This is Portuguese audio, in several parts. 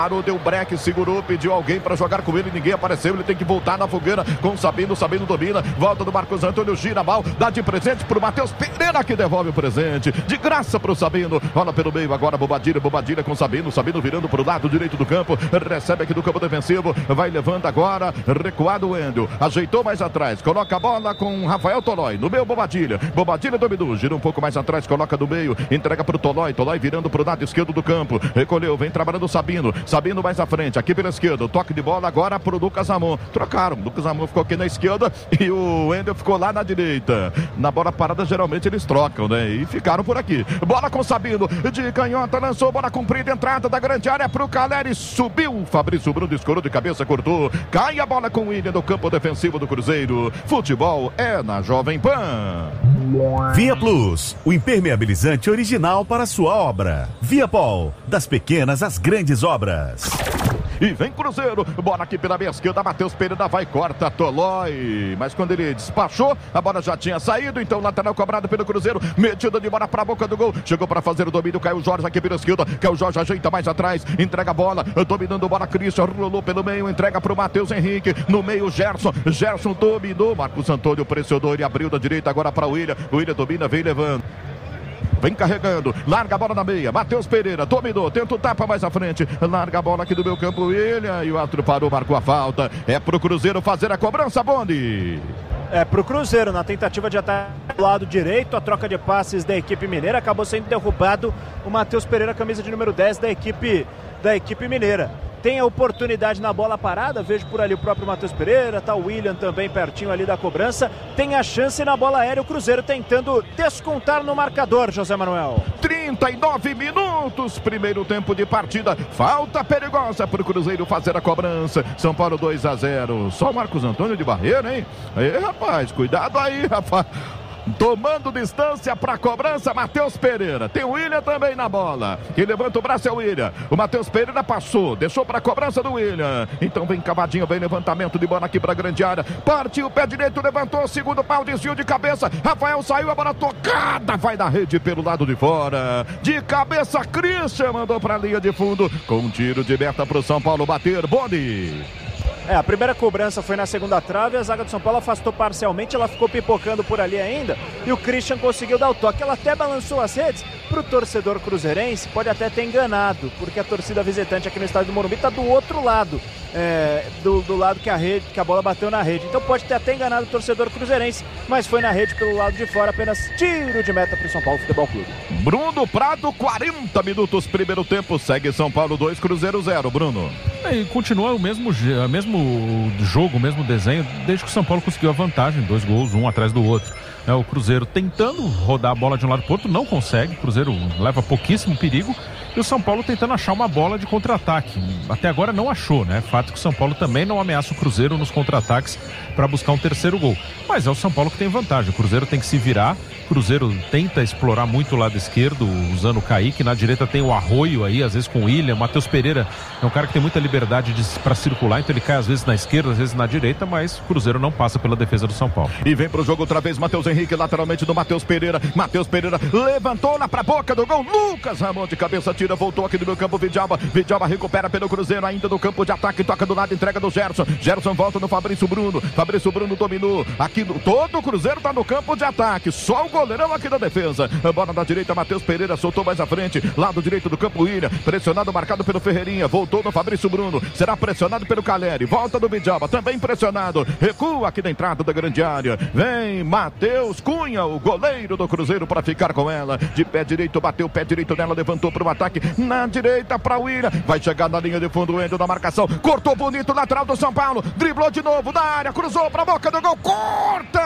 Deu break, segurou, pediu alguém para jogar com ele, ninguém apareceu, ele tem que voltar na fogueira com o Sabino domina, volta do Marcos Antônio, gira mal, dá de presente pro Matheus Pereira, que devolve o presente, de graça pro Sabino, rola pelo meio agora, Bobadilha com Sabino virando pro lado direito do campo, recebe aqui do campo defensivo, vai levando agora, recuado o Wendel, ajeitou mais atrás, coloca a bola com Rafael Tolói, no meio Bobadilha dominou, gira um pouco mais atrás, coloca do meio, entrega pro Tolói virando pro lado esquerdo do campo, recolheu, vem trabalhando o Sabino mais à frente, aqui pela esquerda, o toque de bola agora pro Lucas Ramon. Trocaram, Lucas Ramon ficou aqui na esquerda e o Wendel ficou lá na direita. Na bola parada, geralmente eles trocam, né? E ficaram por aqui. Bola com Sabino, de canhota, lançou, bola comprida, entrada da grande área pro Caleri, subiu. Fabrício Bruno escorou de cabeça, cortou. Cai a bola com o William no campo defensivo do Cruzeiro. Futebol é na Jovem Pan. Via Plus, o impermeabilizante original para sua obra. Viapol, das pequenas às grandes obras. E vem Cruzeiro, bola aqui pela meia esquerda, Matheus Pereira vai, corta Tolói, mas quando ele despachou, a bola já tinha saído, então lateral cobrado pelo Cruzeiro, metida de bola pra boca do gol, chegou para fazer o domínio, caiu o Jorge aqui pela esquerda, caiu o Jorge, ajeita mais atrás, entrega a bola, dominando a bola, Christian, rolou pelo meio, entrega pro Matheus Henrique, no meio Gerson dominou, Marcos Antônio pressionou, ele abriu da direita agora para o William domina, vem levando. Vem carregando, larga a bola na meia, Matheus Pereira, dominou, tenta o tapa mais à frente, larga a bola aqui do meu campo, William, e o outro parou, marcou a falta, é pro Cruzeiro fazer a cobrança, Boni. É pro Cruzeiro, na tentativa de ataque do lado direito, a troca de passes da equipe mineira, acabou sendo derrubado o Matheus Pereira, camisa de número 10 da equipe mineira. Tem a oportunidade na bola parada, vejo por ali o próprio Matheus Pereira, tá o William também pertinho ali da cobrança, tem a chance na bola aérea, o Cruzeiro tentando descontar no marcador, José Manuel. 39 minutos, primeiro tempo de partida, falta perigosa para o Cruzeiro fazer a cobrança, São Paulo 2-0, só o Marcos Antônio de Barreira, hein? Aí, rapaz, cuidado aí, rapaz. Tomando distância para a cobrança, Matheus Pereira. Tem o William também na bola. Quem levanta o braço é o William. O Matheus Pereira passou, deixou para a cobrança do William. Então vem cavadinho, vem levantamento de bola aqui para a grande área. Partiu o pé direito, levantou, segundo pau, desvio de cabeça. Rafael saiu, a bola tocada, vai na rede pelo lado de fora. De cabeça, Christian mandou para a linha de fundo. Com um tiro de meta para o São Paulo bater. Boni. A primeira cobrança foi na segunda trave, a zaga do São Paulo afastou parcialmente, ela ficou pipocando por ali ainda e o Christian conseguiu dar o toque. Ela até balançou as redes para o torcedor cruzeirense, pode até ter enganado, porque a torcida visitante aqui no estádio do Morumbi está do outro lado, do lado que a bola bateu na rede. Então pode ter até enganado o torcedor cruzeirense, mas foi na rede pelo lado de fora, apenas tiro de meta para o São Paulo Futebol Clube. Bruno Prado, 40 minutos, primeiro tempo, segue São Paulo 2, Cruzeiro 0, Bruno. E continua o mesmo jogo, o mesmo desenho, desde que o São Paulo conseguiu a vantagem, 2 gols, um atrás do outro. O Cruzeiro tentando rodar a bola de um lado para o outro, não consegue, o Cruzeiro leva pouquíssimo perigo, e o São Paulo tentando achar uma bola de contra-ataque. Até agora não achou, né? Fato que o São Paulo também não ameaça o Cruzeiro nos contra-ataques para buscar um terceiro gol. Mas é o São Paulo que tem vantagem, o Cruzeiro tem que se virar, o Cruzeiro tenta explorar muito o lado esquerdo, usando o Kaique, na direita tem o Arroio aí, às vezes com o William, Matheus Pereira é um cara que tem muita liberdade para circular, então ele cai às vezes na esquerda, às vezes na direita, mas o Cruzeiro não passa pela defesa do São Paulo. E vem pro jogo outra vez, Matheus Henrique, lateralmente do Matheus Pereira levantou lá pra boca do gol, Lucas Ramon de cabeça, tira, voltou aqui do meu campo, Vidalba recupera pelo Cruzeiro, ainda no campo de ataque, toca do lado, entrega do Gerson volta no Fabrício Bruno dominou, aqui todo o Cruzeiro tá no campo de ataque, só o goleirão aqui da defesa, a bola da direita, Matheus Pereira soltou mais à frente, lado direito do campo, William, pressionado, marcado pelo Ferreirinha, voltou no Fabrício Bruno, será pressionado pelo Caleri, volta do Vidalba, também pressionado, recua aqui da entrada da grande área, vem Matheus Cunha, o goleiro do Cruzeiro para ficar com ela, de pé direito, bateu o pé direito nela, levantou para o ataque, na direita para o William, vai chegar na linha de fundo, o Endo da marcação, cortou bonito, lateral do São Paulo, driblou de novo da área, cruzou para a boca do gol, corta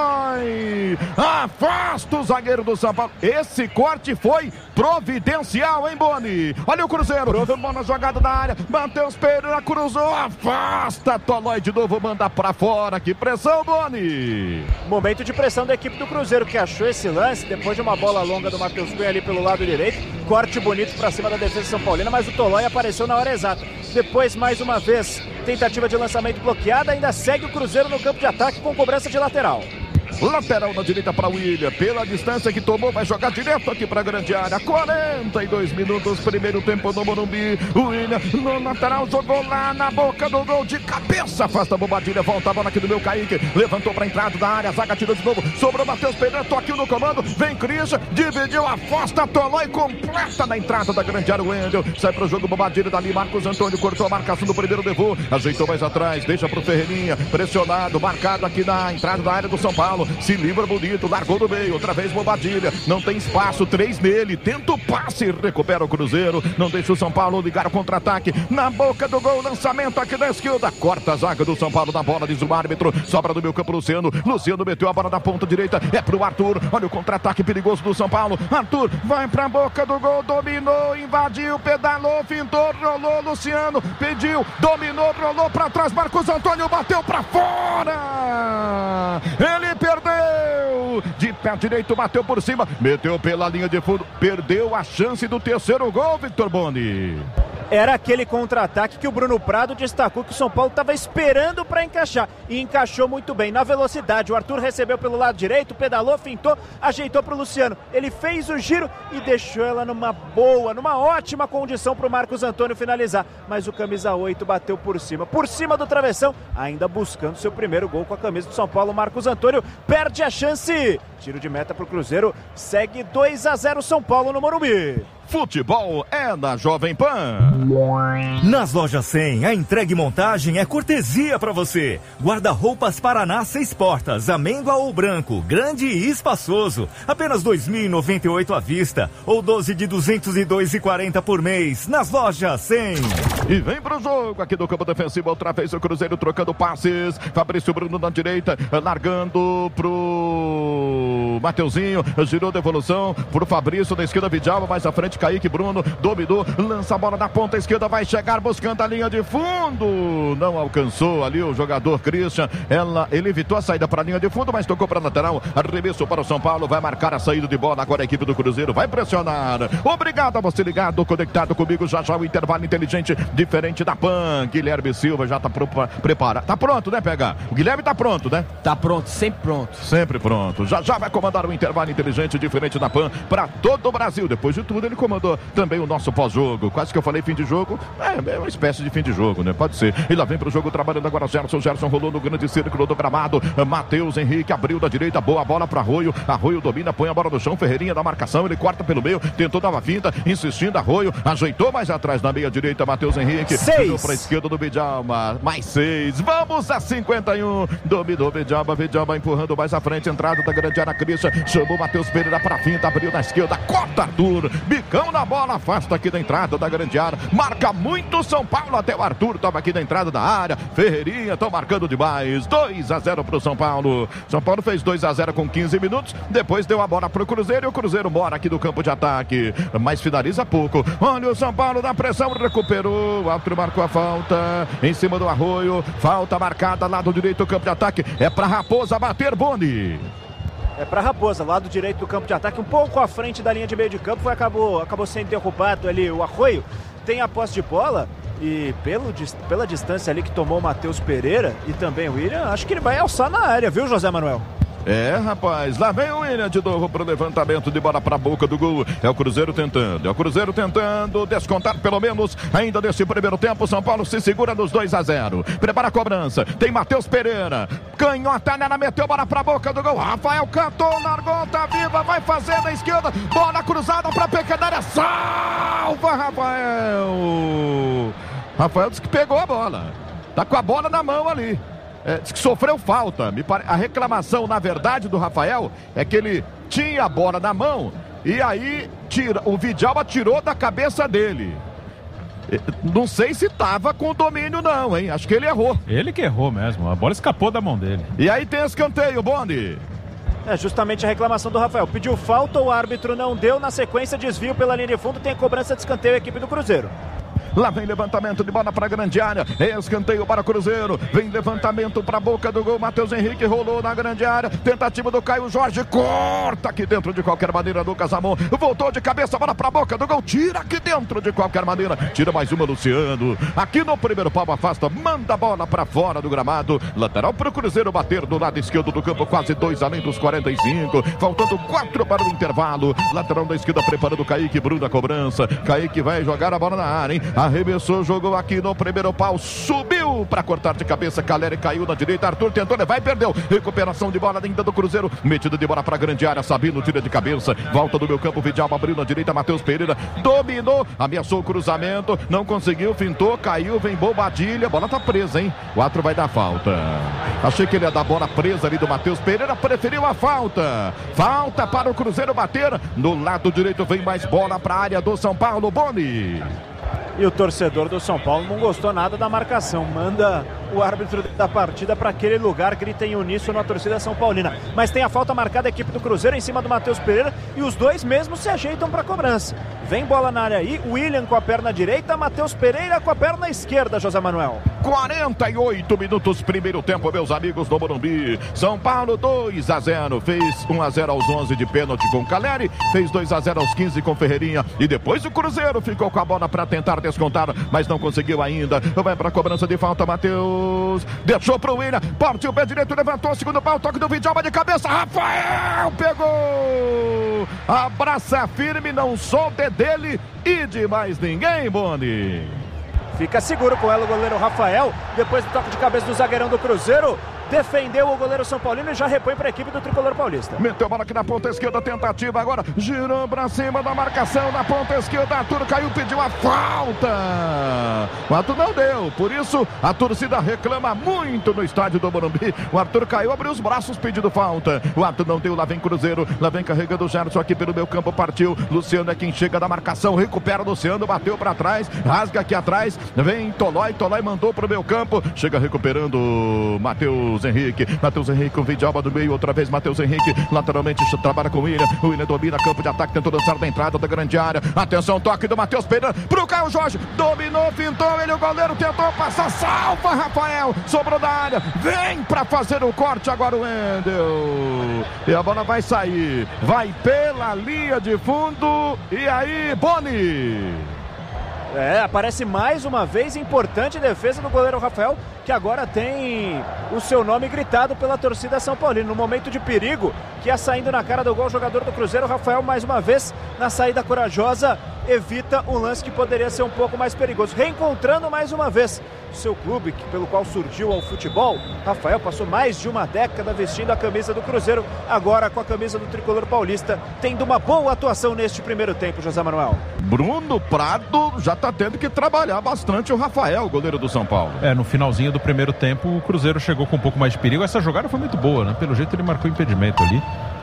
Tolói, afasta o zagueiro do São Paulo, esse corte foi providencial, hein, Boni? Olha o Cruzeiro, bola jogada na área, Matheus Pereira cruzou, afasta Tolói de novo, manda para fora, que pressão, Boni! Momento de pressão da equipe do Cruzeiro, que achou esse lance, depois de uma bola longa do Matheus Cunha ali pelo lado direito, corte bonito para cima da defesa São Paulina, mas o Tolói apareceu na hora exata. Depois, mais uma vez, tentativa de lançamento bloqueada, ainda segue o Cruzeiro no campo de ataque com cobrança de lateral. Lateral na direita para o William. Pela distância que tomou, vai jogar direto aqui para a grande área. 42 minutos, primeiro tempo no Morumbi. O William no lateral jogou lá na boca do gol de cabeça. Afasta a Bobadilha, volta a bola aqui do meu Kaique. Levantou para a entrada da área, zaga tirou de novo. Sobrou Matheus Pereira, toquinho no comando. Vem Christian, dividiu, afasta, atolou e completa na entrada da grande área. O Wendel sai para o jogo, Bobadilha dali. Marcos Antônio cortou a marcação do primeiro, levou. Ajeitou mais atrás, deixa pro Ferreirinha. Pressionado, marcado aqui na entrada da área do São Paulo. Se livra bonito, largou do meio. Outra vez Bobadilha, não tem espaço, 3 nele. Tenta o passe, recupera o Cruzeiro. Não deixa o São Paulo ligar o contra-ataque. Na boca do gol, lançamento aqui da esquerda. Corta a zaga do São Paulo na bola, diz o árbitro. Sobra do meu campo, Luciano. Luciano meteu a bola na ponta direita. É pro Arthur. Olha o contra-ataque perigoso do São Paulo. Arthur vai pra boca do gol, dominou, invadiu, pedalou, fintou, rolou. Luciano pediu, dominou, rolou pra trás. Marcos Antônio bateu pra fora. Ele perdeu. De pé direito, bateu por cima. Meteu pela linha de fundo. Perdeu a chance do terceiro gol, Victor Boni. Era aquele contra-ataque que o Bruno Prado destacou que o São Paulo estava esperando para encaixar. E encaixou muito bem. Na velocidade, o Arthur recebeu pelo lado direito, pedalou, fintou, ajeitou para o Luciano. Ele fez o giro e deixou ela numa boa, numa ótima condição para o Marcos Antônio finalizar. Mas o camisa 8 bateu por cima do travessão, ainda buscando seu primeiro gol com a camisa do São Paulo. Marcos Antônio perde a chance. Tiro de meta para o Cruzeiro, segue 2-0 São Paulo no Morumbi. Futebol é na Jovem Pan. Nas lojas 100, a entrega e montagem é cortesia para você. Guarda-roupas Paraná 6 portas, amêndoa ou branco, grande e espaçoso. Apenas R$ 2.098 à vista ou 12 de R$ 202,40 por mês. Nas lojas 100. E vem pro jogo aqui do campo defensivo. Outra vez o Cruzeiro trocando passes. Fabrício Bruno na direita, largando pro Mateuzinho. Girou devolução pro Fabrício na esquerda, Vidal, mais à frente Kaique, Bruno dominou, lança a bola na ponta esquerda, vai chegar buscando a linha de fundo, não alcançou ali o jogador Christian, ele evitou a saída para a linha de fundo, mas tocou para a lateral, arremesso para o São Paulo, vai marcar a saída de bola, agora a equipe do Cruzeiro vai pressionar. Obrigado a você ligado, conectado comigo, já o intervalo inteligente, diferente da PAN. Guilherme Silva já tá preparado, tá pronto, né, PH? O Guilherme tá pronto, né? Tá pronto, sempre pronto. Sempre pronto, já vai comandar o intervalo inteligente, diferente da PAN, para todo o Brasil. Depois de tudo, ele comandou também o nosso pós-jogo. Quase que eu falei fim de jogo. É uma espécie de fim de jogo, né? Pode ser. E lá vem pro jogo trabalhando agora Gerson rolou no grande círculo do gramado. Matheus Henrique abriu da direita, boa bola para Arroio. Arroio domina, põe a bola no chão. Ferreirinha na marcação, ele corta pelo meio, tentou dar uma finta, insistindo. Arroio ajeitou mais atrás na meia direita. Matheus Henrique virou para a esquerda do Vidalma. Mais 6. Vamos a 51. Dominou Vidalma empurrando mais à frente. Entrada da grande área, Christian chamou Matheus Pereira para a finta, abriu na esquerda, corta Arthur. Bicão na bola, afasta aqui da entrada da grande área. Marca muito São Paulo, até o Arthur toma aqui da entrada da área. Ferreirinha, estão marcando demais. 2-0 pro São Paulo. São Paulo fez 2-0 com 15 minutos. Depois deu a bola pro Cruzeiro e o Cruzeiro mora aqui do campo de ataque. Mas finaliza pouco. Olha o São Paulo na pressão, recuperou. O árbitro marcou a falta em cima do Arroio. Falta marcada, lado direito do campo de ataque. É pra Raposa bater, Boni. É para Raposa, lado direito do campo de ataque, um pouco à frente da linha de meio de campo, acabou sendo derrubado ali o Arroio, tem a posse de bola e pela distância ali que tomou o Matheus Pereira e também o William, acho que ele vai alçar na área, viu, José Manuel? É, rapaz, lá vem o William de novo pro levantamento de bola pra boca do gol. É o Cruzeiro tentando descontar pelo menos ainda nesse primeiro tempo. São Paulo se segura nos 2-0. Prepara a cobrança, tem Matheus Pereira, canhota nela, meteu bola pra boca do gol. Rafael cantou, largou, tá viva, vai fazer na esquerda, bola cruzada pra pequena área, salva Rafael. Rafael disse que pegou a bola, tá com a bola na mão ali. Diz que sofreu falta. A reclamação, na verdade, do Rafael é que ele tinha a bola na mão e aí o Vidalma tirou da cabeça dele. Não sei se tava com domínio não, hein? Acho que ele errou. Ele que errou mesmo, a bola escapou da mão dele. E aí tem escanteio, Boni. É justamente a reclamação do Rafael. Pediu falta, o árbitro não deu, na sequência desvio pela linha de fundo, tem a cobrança de escanteio a equipe do Cruzeiro. Lá vem levantamento de bola para a grande área. Escanteio para o Cruzeiro. Vem levantamento para a boca do gol. Matheus Henrique rolou na grande área. Tentativa do Caio Jorge. Corta aqui dentro de qualquer maneira. Lucas Ramon voltou de cabeça, bola para a boca do gol. Tira aqui dentro de qualquer maneira. Tira mais uma, Luciano. Aqui no primeiro pau, afasta. Manda a bola para fora do gramado. Lateral para o Cruzeiro bater do lado esquerdo do campo. Quase 2 além dos 45. Faltando 4 para o intervalo. Lateral da esquerda preparando o Kaique. Bruno a cobrança. Kaique vai jogar a bola na área, hein? Arremessou, jogou aqui no primeiro pau. Subiu para cortar de cabeça. Caleri caiu na direita. Arthur tentou levar e perdeu. Recuperação de bola ainda do Cruzeiro. Metida de bola para a grande área. Sabino tira de cabeça. Volta do meu campo. Vidalba abriu na direita. Matheus Pereira dominou. Ameaçou o cruzamento. Não conseguiu. Fintou. Caiu. Vem Bobadilha. A bola tá presa, hein? O árbitro vai dar falta. Achei que ele ia dar bola presa ali do Matheus Pereira. Preferiu a falta. Falta para o Cruzeiro bater. No lado direito vem mais bola para a área do São Paulo. Boni. E o torcedor do São Paulo não gostou nada da marcação. Manda o árbitro da partida para aquele lugar, grita em uníssono a torcida São Paulina. Mas tem a falta marcada, a equipe do Cruzeiro em cima do Matheus Pereira, e os dois mesmos se ajeitam para a cobrança. Vem bola na área aí, William com a perna direita, Matheus Pereira com a perna esquerda, José Manuel. 48 minutos, primeiro tempo, meus amigos do Morumbi. São Paulo 2-0, fez 1-0 aos 11 de pênalti com Caleri, fez 2-0 aos 15 com Ferreirinha, e depois o Cruzeiro ficou com a bola para tentar descontar, mas não conseguiu ainda. Vai para a cobrança de falta, Matheus. Deixou para o William, partiu o pé direito, levantou o segundo pau, toque do Vidalba de cabeça. Rafael pegou. Abraça firme, não solta dele e de mais ninguém, Boni. Fica seguro com ela o goleiro Rafael, depois do toque de cabeça do zagueirão do Cruzeiro. Defendeu o goleiro São Paulino e já repõe para a equipe do Tricolor Paulista. Meteu a bola aqui na ponta esquerda, tentativa agora, girou para cima da marcação na ponta esquerda, Arthur caiu, pediu a falta. O Arthur não deu, por isso a torcida reclama muito no estádio do Morumbi. O Arthur caiu, abriu os braços pedindo falta. O Arthur não deu, lá vem Cruzeiro, lá vem carregando o Gerson aqui pelo meu campo, partiu. Luciano é quem chega da marcação, recupera o Luciano, bateu para trás, rasga aqui atrás, vem Tolói mandou pro meu campo, chega recuperando Matheus Henrique com Vidalba do meio, outra vez Matheus Henrique, lateralmente trabalha com o William domina campo de ataque, tentou dançar da entrada da grande área, atenção, toque do Matheus Pereira pro Caio Jorge, dominou, fintou ele, o goleiro tentou passar, salva Rafael, sobrou da área, vem pra fazer o corte agora o Wendel, e a bola vai sair, vai pela linha de fundo, e aí, Boni. Aparece mais uma vez importante defesa do goleiro Rafael, que agora tem o seu nome gritado pela torcida São Paulina. No momento de perigo, que ia saindo na cara do gol, o jogador do Cruzeiro, Rafael, mais uma vez, na saída corajosa, evita um lance que poderia ser um pouco mais perigoso. Reencontrando mais uma vez o seu clube, pelo qual surgiu ao futebol, Rafael passou mais de uma década vestindo a camisa do Cruzeiro, agora com a camisa do Tricolor Paulista, tendo uma boa atuação neste primeiro tempo, José Manuel. Bruno Prado já está tendo que trabalhar bastante o Rafael, goleiro do São Paulo. No finalzinho do primeiro tempo, o Cruzeiro chegou com um pouco mais de perigo. Essa jogada foi muito boa, né? Pelo jeito ele marcou impedimento ali.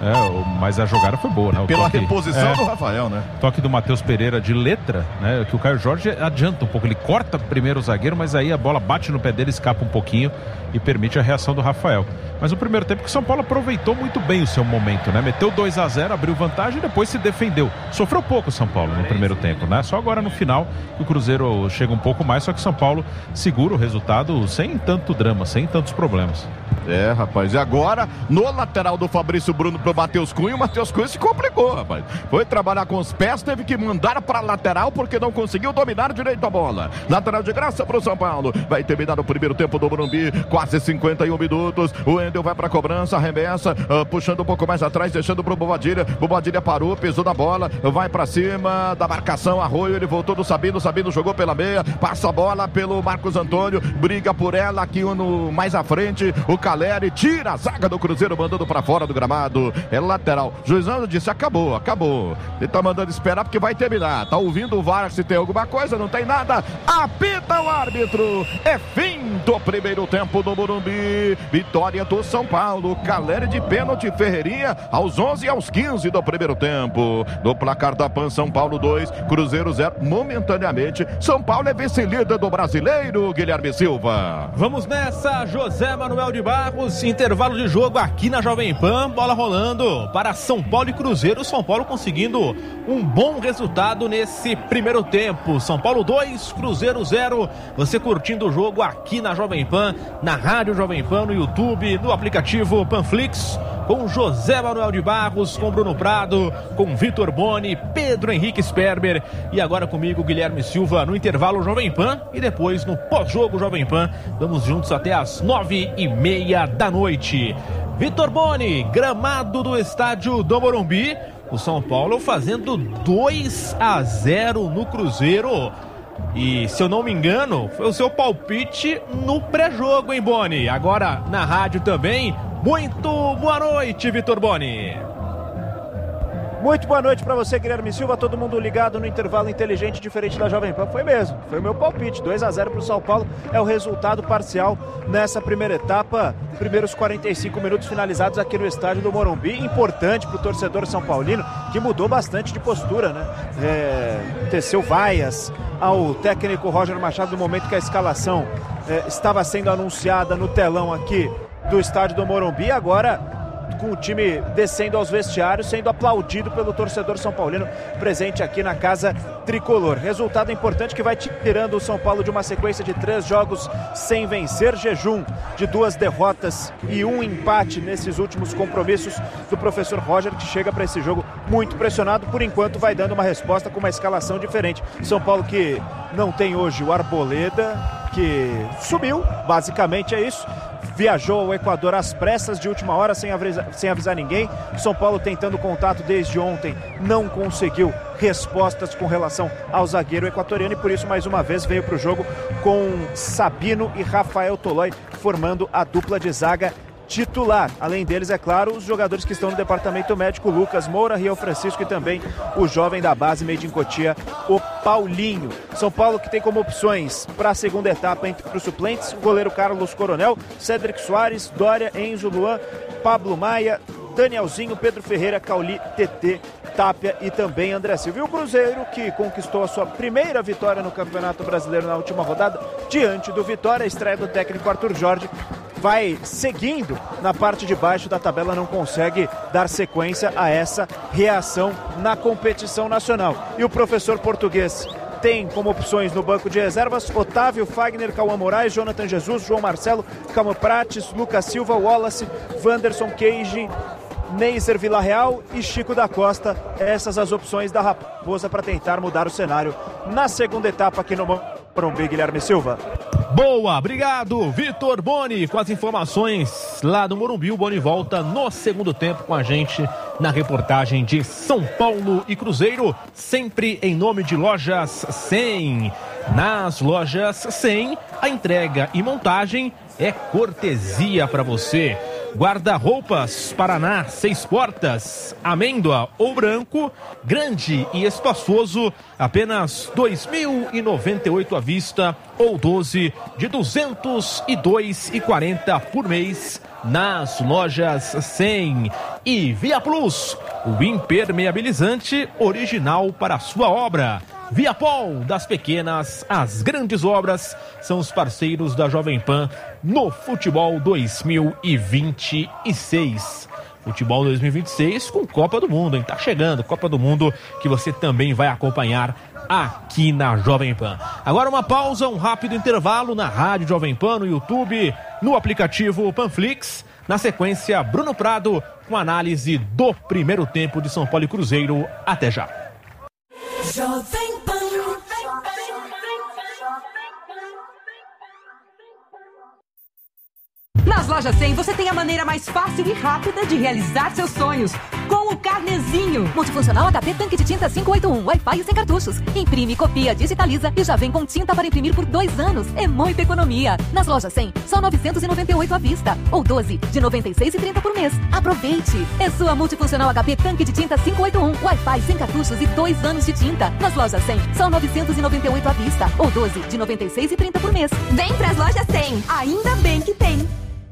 Mas a jogada foi boa, né? Pela reposição do Rafael, né? Toque do Matheus Pereira de letra, né? Que o Caio Jorge adianta um pouco. Ele corta primeiro o zagueiro, mas aí a bola bate no pé dele, escapa um pouquinho e permite a reação do Rafael. Mas o primeiro tempo que o São Paulo aproveitou muito bem o seu momento, né? Meteu 2-0, abriu vantagem e depois se defendeu. Sofreu pouco o São Paulo no primeiro tempo, né? Só agora no final que o Cruzeiro chega um pouco mais, só que o São Paulo segura o resultado sem tanto drama, sem tantos problemas. Rapaz, e agora no lateral do Fabrício Bruno pro Matheus Cunha, o Matheus Cunha se complicou, rapaz. Foi trabalhar com os pés, teve que mandar pra lateral porque não conseguiu dominar direito a bola. Lateral de graça pro São Paulo. Vai terminar o primeiro tempo do Morumbi, quase 51 minutos. O Wendel vai pra cobrança, arremessa, puxando um pouco mais atrás, deixando pro Bobadilha. Bobadilha parou, pesou na bola, vai pra cima da marcação, Arroio, ele voltou do Sabino, Sabino jogou pela meia, passa a bola pelo Marcos Antônio, briga por ela aqui mais à frente, o Caleri tira a zaga do Cruzeiro, mandando pra fora do gramado. É lateral. Juizão disse, acabou. Ele tá mandando esperar porque vai terminar. Tá ouvindo o VAR se tem alguma coisa, não tem nada. Apita o árbitro. É fim do primeiro tempo do Morumbi. Vitória do São Paulo. Caleri de pênalti, Ferreirinha aos 11 e aos 15 do primeiro tempo. No placar da PAN, São Paulo 2, Cruzeiro 0. Momentaneamente, São Paulo é vice-líder do Brasileiro, Guilherme Silva. Vamos nessa, José Manuel de Barros. Barros, intervalo de jogo aqui na Jovem Pan, bola rolando para São Paulo e Cruzeiro. São Paulo conseguindo um bom resultado nesse primeiro tempo. São Paulo 2, Cruzeiro 0. Você curtindo o jogo aqui na Jovem Pan, na Rádio Jovem Pan, no YouTube, no aplicativo Panflix, com José Manuel de Barros, com Bruno Prado, com Vitor Boni, Pedro Henrique Sperber e agora comigo, Guilherme Silva, no intervalo Jovem Pan e depois no pós-jogo Jovem Pan. Vamos juntos até às 9:30 da noite. Vitor Boni, gramado do estádio do Morumbi, o São Paulo fazendo 2-0 no Cruzeiro. E, se eu não me engano, foi o seu palpite no pré-jogo, hein, Boni? Agora na rádio também. Muito boa noite, Vitor Boni. Muito boa noite para você, Guilherme Silva, todo mundo ligado no intervalo inteligente diferente da Jovem Pan. Foi mesmo, foi o meu palpite, 2-0 para o São Paulo, é o resultado parcial nessa primeira etapa, primeiros 45 minutos finalizados aqui no estádio do Morumbi. Importante para o torcedor são paulino, que mudou bastante de postura, né? Teceu vaias ao técnico Roger Machado no momento que a escalação estava sendo anunciada no telão aqui do estádio do Morumbi, agora com o time descendo aos vestiários, sendo aplaudido pelo torcedor são paulino presente aqui na Casa Tricolor. Resultado importante que vai tirando o São Paulo de uma sequência de 3 jogos sem vencer, jejum de 2 derrotas e 1 empate nesses últimos compromissos do professor Roger, que chega para esse jogo muito pressionado. Por enquanto vai dando uma resposta com uma escalação diferente. São Paulo que não tem hoje o Arboleda, que sumiu, basicamente é isso. Viajou ao Equador às pressas de última hora, sem avisar ninguém. São Paulo tentando contato desde ontem, não conseguiu respostas com relação ao zagueiro equatoriano e por isso mais uma vez veio para o jogo com Sabino e Rafael Tolói formando a dupla de zaga titular. Além deles, é claro, os jogadores que estão no departamento médico, Lucas Moura, Riel Francisco e também o jovem da base Made in Cotia, o Paulinho. São Paulo que tem como opções para a segunda etapa entre os suplentes, o goleiro Carlos Coronel, Cédric Soares, Dória, Enzo, Luan, Pablo Maia, Danielzinho, Pedro Ferreira, Cauli, TT, Tapia e também André Silva. E o Cruzeiro, que conquistou a sua primeira vitória no Campeonato Brasileiro na última rodada, diante do Vitória, a estreia do técnico Arthur Jorge, vai seguindo na parte de baixo da tabela, não consegue dar sequência a essa reação na competição nacional. E o professor português tem como opções no banco de reservas Otávio, Fagner, Cauã Moraes, Jonathan Jesus, João Marcelo, Calma Prates, Lucas Silva, Wallace, Wanderson Queijo, Neiser Villarreal e Chico da Costa. Essas as opções da Raposa para tentar mudar o cenário na segunda etapa aqui no Morumbi, Guilherme Silva. Boa, obrigado, Vitor Boni, com as informações lá do Morumbi. O Boni volta no segundo tempo com a gente na reportagem de São Paulo e Cruzeiro, sempre em nome de Lojas 100. Nas Lojas 100, a entrega e montagem é cortesia para você. Guarda-roupas Paraná, 6 portas, amêndoa ou branco, grande e espaçoso, apenas R$ 2.098 à vista ou 12 de R$ 202,40 por mês nas Lojas 100. E Via Plus, o impermeabilizante original para a sua obra. Viapol, das pequenas às grandes obras, são os parceiros da Jovem Pan no Futebol 2026. Futebol 2026 com Copa do Mundo, hein? Tá chegando, Copa do Mundo, que você também vai acompanhar aqui na Jovem Pan. Agora uma pausa, um rápido intervalo na Rádio Jovem Pan, no YouTube, no aplicativo Panflix. Na sequência, Bruno Prado com análise do primeiro tempo de São Paulo e Cruzeiro. Até já. Jovem Pan. Nas Lojas 100 você tem a maneira mais fácil e rápida de realizar seus sonhos. Com o Carnezinho. Multifuncional HP tanque de tinta 581, Wi-Fi e sem cartuchos. Imprime, copia, digitaliza e já vem com tinta para imprimir por 2 anos. É muita economia. Nas Lojas 100, só R$ 998 à vista. Ou 12 de R$ 96,30 por mês. Aproveite. É sua multifuncional HP tanque de tinta 581, Wi-Fi sem cartuchos e 2 anos de tinta. Nas Lojas 100, só R$ 998 à vista. Ou 12 de R$ 96,30 por mês. Vem pras Lojas 100. Ainda bem que tem.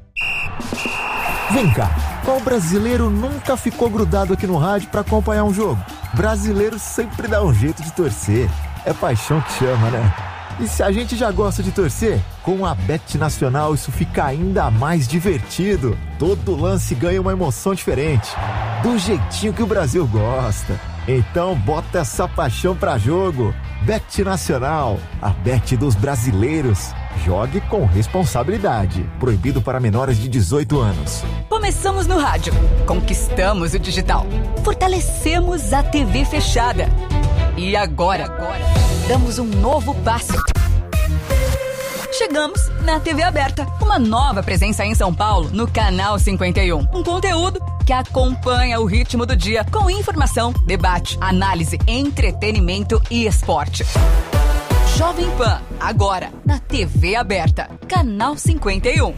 Vem cá, qual brasileiro nunca ficou grudado aqui no rádio para acompanhar um jogo? Brasileiro sempre dá um jeito de torcer. É paixão que chama, né? E se a gente já gosta de torcer, com a Bet Nacional isso fica ainda mais divertido. Todo lance ganha uma emoção diferente, do jeitinho que o Brasil gosta. Então bota essa paixão pra jogo. Bet Nacional, a bet dos brasileiros. Jogue com responsabilidade. Proibido para menores de 18 anos. Começamos no rádio, conquistamos o digital, fortalecemos a TV fechada. E agora, damos um novo passo. Chegamos na TV aberta, uma nova presença em São Paulo, no Canal 51. Um conteúdo que acompanha o ritmo do dia, com informação, debate, análise, entretenimento e esporte. Jovem Pan, agora na TV aberta, Canal 51.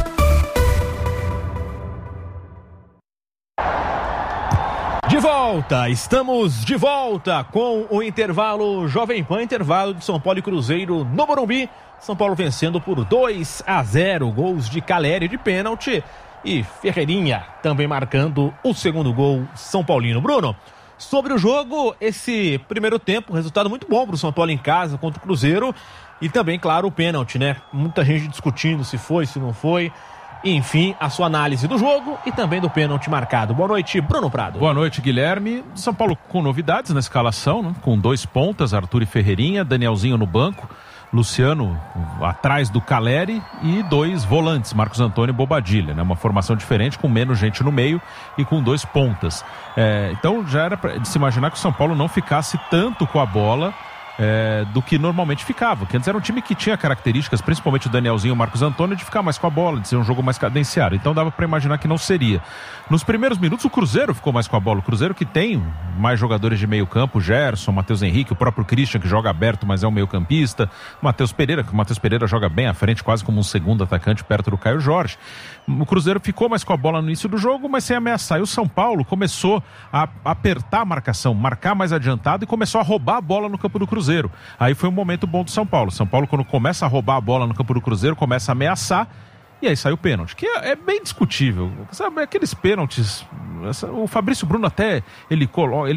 De volta, estamos de volta com o intervalo Jovem Pan, intervalo de São Paulo e Cruzeiro no Morumbi. São Paulo vencendo por 2-0, gols de Caleri de pênalti e Ferreirinha também marcando o segundo gol São Paulino. Bruno, sobre o jogo, esse primeiro tempo, resultado muito bom para o São Paulo em casa contra o Cruzeiro e também, claro, o pênalti, né? Muita gente discutindo se foi, se não foi. Enfim, a sua análise do jogo e também do pênalti marcado. Boa noite, Bruno Prado. Boa noite, Guilherme. São Paulo com novidades na escalação, né? Com 2 pontas, Arthur e Ferreirinha, Danielzinho no banco, Luciano atrás do Caleri e 2 volantes, Marcos Antônio e Bobadilla, né? Uma formação diferente, com menos gente no meio e com 2 pontas. Então já era de se imaginar que o São Paulo não ficasse tanto com a bola do que normalmente ficava, que antes era um time que tinha características, principalmente o Danielzinho e o Marcos Antônio, de ficar mais com a bola, de ser um jogo mais cadenciado, então dava para imaginar que não seria. Nos primeiros minutos o Cruzeiro ficou mais com a bola, o Cruzeiro que tem mais jogadores de meio campo, Gerson, Matheus Henrique, o próprio Christian, que joga aberto, mas é um meio campista, Matheus Pereira, que o Matheus Pereira joga bem à frente, quase como um segundo atacante perto do Caio Jorge. O Cruzeiro ficou mais com a bola no início do jogo, mas sem ameaçar, e o São Paulo começou a apertar a marcação, marcar mais adiantado e começou a roubar a bola no campo do Cruzeiro. Aí foi um momento bom do São Paulo. São Paulo, quando começa a roubar a bola no campo do Cruzeiro, começa a ameaçar e aí sai o pênalti, que é bem discutível. Sabe, aqueles pênaltis, o Fabrício Bruno até, ele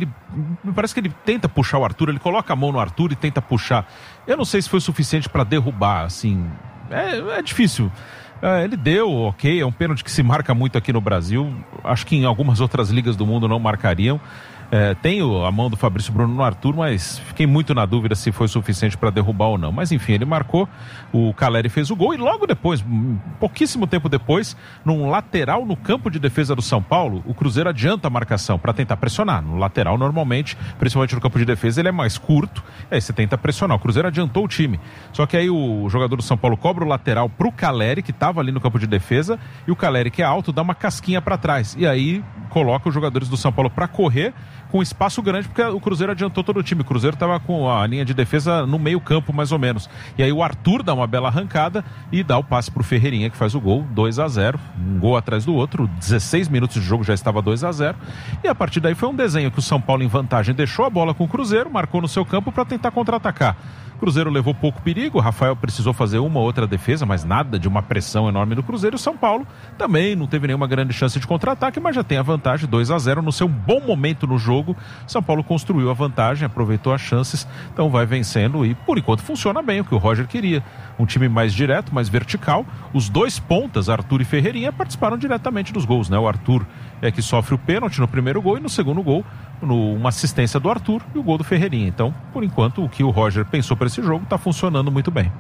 me parece que ele tenta puxar o Arthur, ele coloca a mão no Arthur e tenta puxar. Eu não sei se foi suficiente para derrubar, assim, é difícil. Ele deu, ok, é um pênalti que se marca muito aqui no Brasil, acho que em algumas outras ligas do mundo não marcariam. Tenho a mão do Fabrício Bruno no Arthur, mas fiquei muito na dúvida se foi suficiente para derrubar ou não. Mas enfim, ele marcou, o Caleri fez o gol e logo depois, pouquíssimo tempo depois, num lateral no campo de defesa do São Paulo, o Cruzeiro adianta a marcação para tentar pressionar. No lateral, normalmente, principalmente no campo de defesa, ele é mais curto, aí você tenta pressionar. O Cruzeiro adiantou o time. Só que aí o jogador do São Paulo cobra o lateral pro Caleri, que estava ali no campo de defesa, e o Caleri, que é alto, dá uma casquinha para trás. E aí coloca os jogadores do São Paulo para correr com espaço grande, porque o Cruzeiro adiantou todo o time. O Cruzeiro estava com a linha de defesa no meio campo, mais ou menos. E aí o Arthur dá uma bela arrancada e dá o passe pro Ferreirinha, que faz o gol, 2-0, um gol atrás do outro, 16 minutos de jogo já estava 2-0, e a partir daí foi um desenho que o São Paulo em vantagem deixou a bola com o Cruzeiro, marcou no seu campo para tentar contra-atacar. O Cruzeiro levou pouco perigo, o Rafael precisou fazer uma ou outra defesa, mas nada de uma pressão enorme do Cruzeiro. O São Paulo também não teve nenhuma grande chance de contra-ataque, mas já tem a vantagem, 2-0 no seu bom momento no jogo. São Paulo construiu a vantagem, aproveitou as chances, então vai vencendo e por enquanto funciona bem o que o Roger queria. Um time mais direto, mais vertical. Os 2 pontas, Arthur e Ferreirinha, participaram diretamente dos gols, né? O Arthur é que sofre o pênalti no primeiro gol e no segundo gol, uma assistência do Arthur e o gol do Ferreirinha. Então, por enquanto, o que o Roger pensou para esse jogo está funcionando muito bem.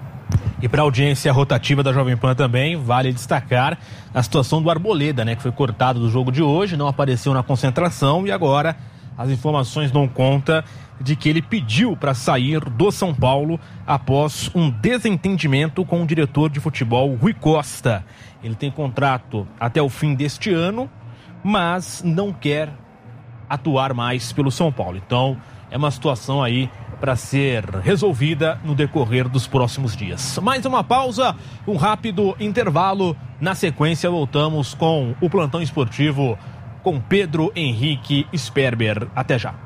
E para a audiência rotativa da Jovem Pan também, vale destacar a situação do Arboleda, né? Que foi cortado do jogo de hoje, não apareceu na concentração e agora as informações dão conta de que ele pediu para sair do São Paulo após um desentendimento com o diretor de futebol, Rui Costa. Ele tem contrato até o fim deste ano, mas não quer atuar mais pelo São Paulo. Então, é uma situação aí para ser resolvida no decorrer dos próximos dias. Mais uma pausa, um rápido intervalo. Na sequência, voltamos com o Plantão Esportivo com Pedro Henrique Sperber. Até já.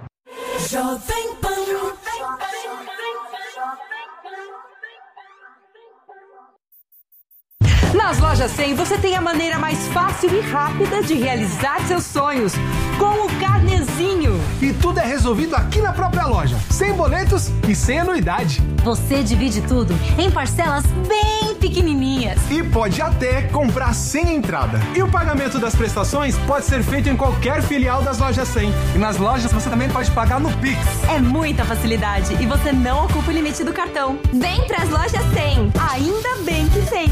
Jovem Pan. Nas lojas 100 você tem a maneira mais fácil e rápida de realizar seus sonhos com o Carnezinho. E tudo é resolvido aqui na própria loja, sem boletos e sem anuidade. Você divide tudo em parcelas bem pequenininhas. E pode até comprar sem entrada. E o pagamento das prestações pode ser feito em qualquer filial das lojas 100. E nas lojas você também pode pagar no Pix. É muita facilidade e você não ocupa o limite do cartão. Vem pras lojas 100. Ainda bem que vem.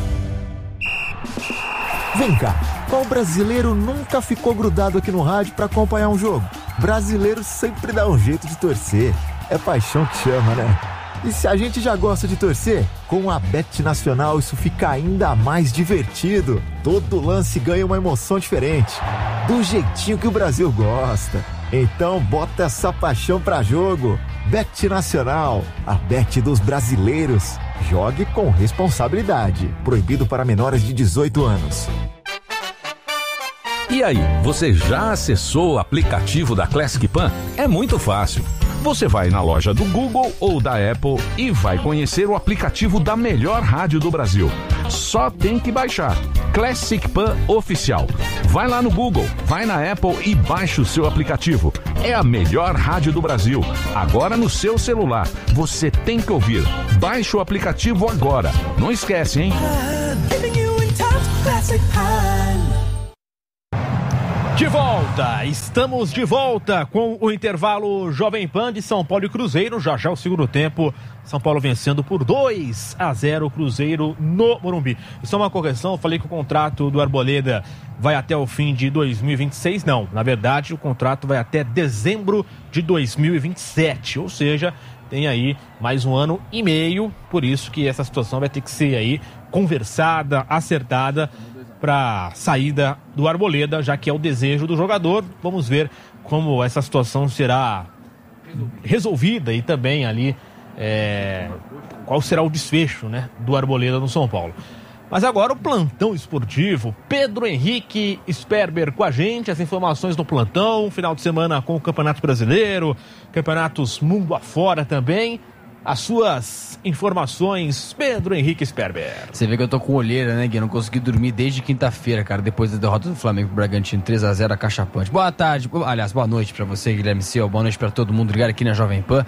Vem cá, qual brasileiro nunca ficou grudado aqui no rádio pra acompanhar um jogo? Brasileiro sempre dá um jeito de torcer. É paixão que chama, né? E se a gente já gosta de torcer, com a Bet Nacional isso fica ainda mais divertido. Todo lance ganha uma emoção diferente, do jeitinho que o Brasil gosta. Então bota essa paixão pra jogo. Bet Nacional, a bet dos brasileiros. Jogue com responsabilidade. Proibido para menores de 18 anos. E aí, você já acessou o aplicativo da Classic Pan? É muito fácil. Você vai na loja do Google ou da Apple e vai conhecer o aplicativo da melhor rádio do Brasil. Só tem que baixar. Classic Pan Oficial. Vai lá no Google, vai na Apple e baixa o seu aplicativo. É a melhor rádio do Brasil. Agora no seu celular. Você tem que ouvir. Baixe o aplicativo agora. Não esquece, hein? De volta, estamos de volta com o intervalo Jovem Pan de São Paulo e Cruzeiro. Já o segundo tempo, São Paulo vencendo por 2-0 o Cruzeiro no Morumbi. Isso é uma correção, eu falei que o contrato do Arboleda vai até o fim de 2026. Não, na verdade o contrato vai até dezembro de 2027, ou seja, tem aí mais 1 ano e meio, por isso que essa situação vai ter que ser aí conversada, acertada para saída do Arboleda, já que é o desejo do jogador. Vamos ver como essa situação será resolvida e também ali qual será o desfecho, né, do Arboleda no São Paulo. Mas agora o plantão esportivo, Pedro Henrique Sperber com a gente, as informações do plantão, final de semana com o Campeonato Brasileiro, campeonatos mundo afora também. As suas informações, Pedro Henrique Sperber. Você vê que eu tô com olheira, né, Gui? Eu não consegui dormir desde quinta-feira, cara, depois da derrota do Flamengo pro Bragantino, 3-0 a Cachapante. Boa tarde, aliás, boa noite pra você, Guilherme Ciel, boa noite pra todo mundo ligado aqui na Jovem Pan.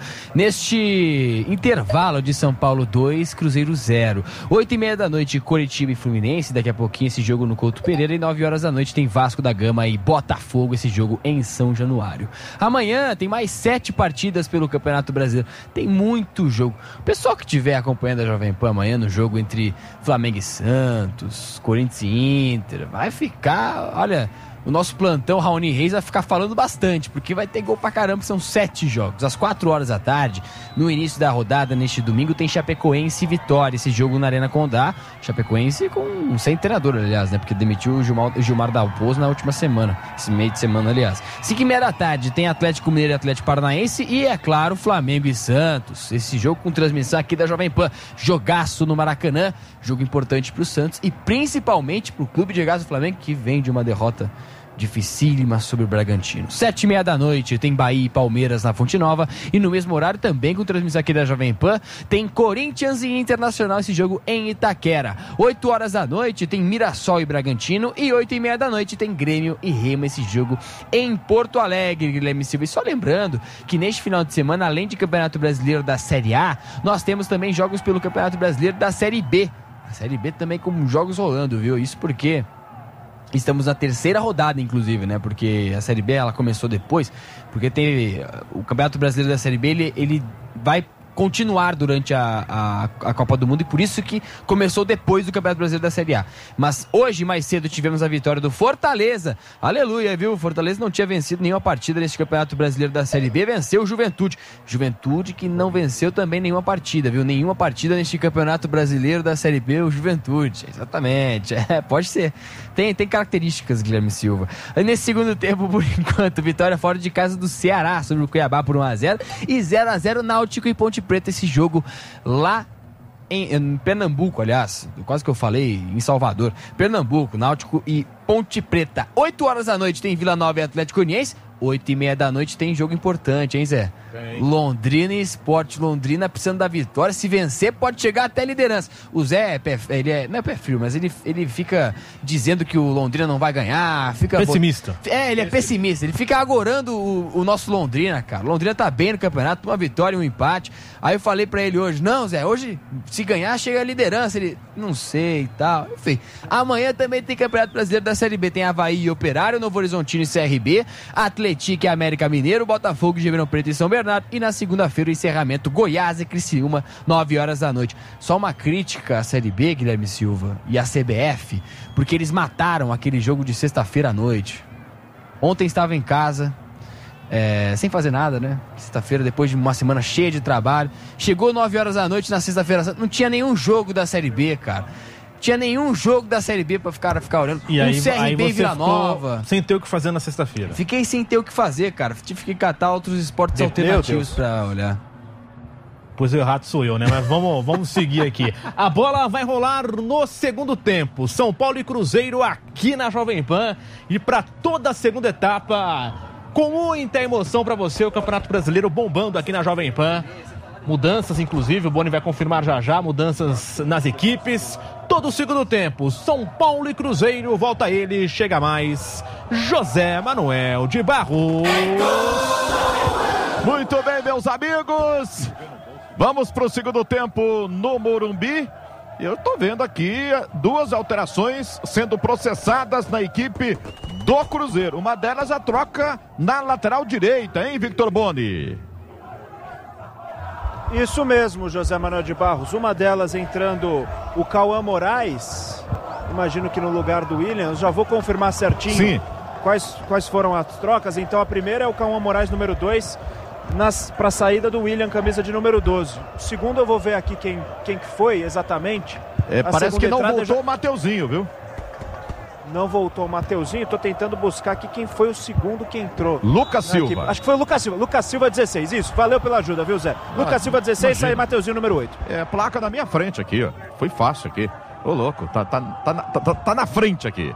Neste intervalo de São Paulo 2, Cruzeiro 0. 8h30 da noite, Coritiba e Fluminense, daqui a pouquinho esse jogo no Couto Pereira, e 9 horas da noite tem Vasco da Gama e Botafogo, esse jogo em São Januário. Amanhã tem mais 7 partidas pelo Campeonato Brasileiro, tem muito jogo. O pessoal que estiver acompanhando a Jovem Pan amanhã no jogo entre Flamengo e Santos, Corinthians e Inter, vai ficar, olha, o nosso plantão Raoni Reis vai ficar falando bastante, porque vai ter gol pra caramba, são 7 jogos. Às 4 horas da tarde, no início da rodada, neste domingo, tem Chapecoense e Vitória, esse jogo na Arena Condá. Chapecoense sem treinador, aliás, né, porque demitiu o Gilmar Dalpozo na última semana, esse meio de semana, aliás. 5h30 da tarde, tem Atlético Mineiro e Atlético Paranaense e, é claro, Flamengo e Santos. Esse jogo com transmissão aqui da Jovem Pan. Jogaço no Maracanã, jogo importante pro Santos e principalmente pro Clube de Regatas do Flamengo, que vem de uma derrota dificílima sobre o Bragantino. 7h30 da noite tem Bahia e Palmeiras na Fonte Nova, e no mesmo horário também com transmissão aqui da Jovem Pan tem Corinthians e Internacional, esse jogo em Itaquera. 8 horas da noite tem Mirassol e Bragantino, e 8h30 da noite tem Grêmio e Remo, esse jogo em Porto Alegre, Guilherme Silva. E só lembrando que neste final de semana, além de Campeonato Brasileiro da Série A, nós temos também jogos pelo Campeonato Brasileiro da Série B. A Série B também com jogos rolando, viu? Isso porque estamos na 3ª rodada, inclusive, né? Porque a Série B, ela começou depois, porque teve o Campeonato Brasileiro da Série B, ele vai continuar durante a Copa do Mundo, e por isso que começou depois do Campeonato Brasileiro da Série A. Mas hoje, mais cedo, tivemos a vitória do Fortaleza. Aleluia, viu? O Fortaleza não tinha vencido nenhuma partida nesse Campeonato Brasileiro da Série B, venceu o Juventude. Juventude que não venceu também nenhuma partida, viu? Nenhuma partida neste Campeonato Brasileiro da Série B, o Juventude. Exatamente, pode ser. Tem características, Guilherme Silva. Nesse segundo tempo, por enquanto, vitória fora de casa do Ceará sobre o Cuiabá por 1-0, e 0-0 Náutico e Ponte Preta, esse jogo lá em Pernambuco, aliás, quase que eu falei em Salvador. Pernambuco, Náutico e Ponte Preta. 8 horas da noite tem Vila Nova e Atlético Goianiense. 8h30 da noite tem jogo importante, hein, Zé? Londrina e Sport. Londrina precisando da vitória. Se vencer, pode chegar até a liderança. O Zé, não é pé frio, mas ele fica dizendo que o Londrina não vai ganhar. Pessimista. Ele é pessimista. Ele fica agorando o nosso Londrina, cara. O Londrina tá bem no campeonato, uma vitória e um empate. Aí eu falei pra ele hoje, não, Zé, hoje se ganhar chega a liderança. Ele, não sei e tal. Enfim, amanhã também tem Campeonato Brasileiro da Série B. Tem Avaí e Operário, Novo Horizontino e CRB, Atlético e América Mineiro, Botafogo, Ribeirão Preto e São Bernardo. E na segunda-feira o encerramento, Goiás e Criciúma, 9 horas da noite. Só uma crítica à Série B, Guilherme Silva, e à CBF, porque eles mataram aquele jogo de sexta-feira à noite. Ontem estava em casa, sem fazer nada, né? Sexta-feira, depois de uma semana cheia de trabalho. Chegou 9 horas da noite na sexta-feira, não tinha nenhum jogo da Série B, cara. Tinha nenhum jogo da Série B pra ficar olhando. E aí, CRB aí Vila Nova. Sem ter o que fazer na sexta-feira. Fiquei sem ter o que fazer, cara. Tive que catar outros esportes alternativos pra olhar. Pois o errado sou eu, né? Mas vamos seguir aqui. A bola vai rolar no segundo tempo. São Paulo e Cruzeiro aqui na Jovem Pan. E pra toda a segunda etapa, com muita emoção pra você, o Campeonato Brasileiro bombando aqui na Jovem Pan. Mudanças, inclusive, o Boni vai confirmar já, mudanças nas equipes. Todo o segundo tempo, São Paulo e Cruzeiro, volta ele, chega mais, José Manuel de Barros. Muito bem, meus amigos, vamos para o segundo tempo no Morumbi. Eu tô vendo aqui 2 alterações sendo processadas na equipe do Cruzeiro. Uma delas a troca na lateral direita, hein, Victor Boni? Isso mesmo, José Manuel de Barros. Uma delas entrando o Cauã Moraes, imagino que no lugar do Williams. Já vou confirmar certinho. Sim. Quais foram as trocas. Então a primeira é o Cauã Moraes, número 2, para a saída do William, camisa de número 12. O segundo eu vou ver aqui quem que foi exatamente. Parece que não voltou o Mateuzinho, viu? Não voltou o Mateuzinho. Estou tentando buscar aqui quem foi o segundo que entrou. Lucas Silva. Acho que foi o Lucas Silva. Lucas Silva 16. Isso, valeu pela ajuda, viu, Zé? Lucas Silva 16, sai Mateuzinho número 8. Placa na minha frente aqui, ó. Foi fácil aqui. Ô, louco, tá na frente aqui.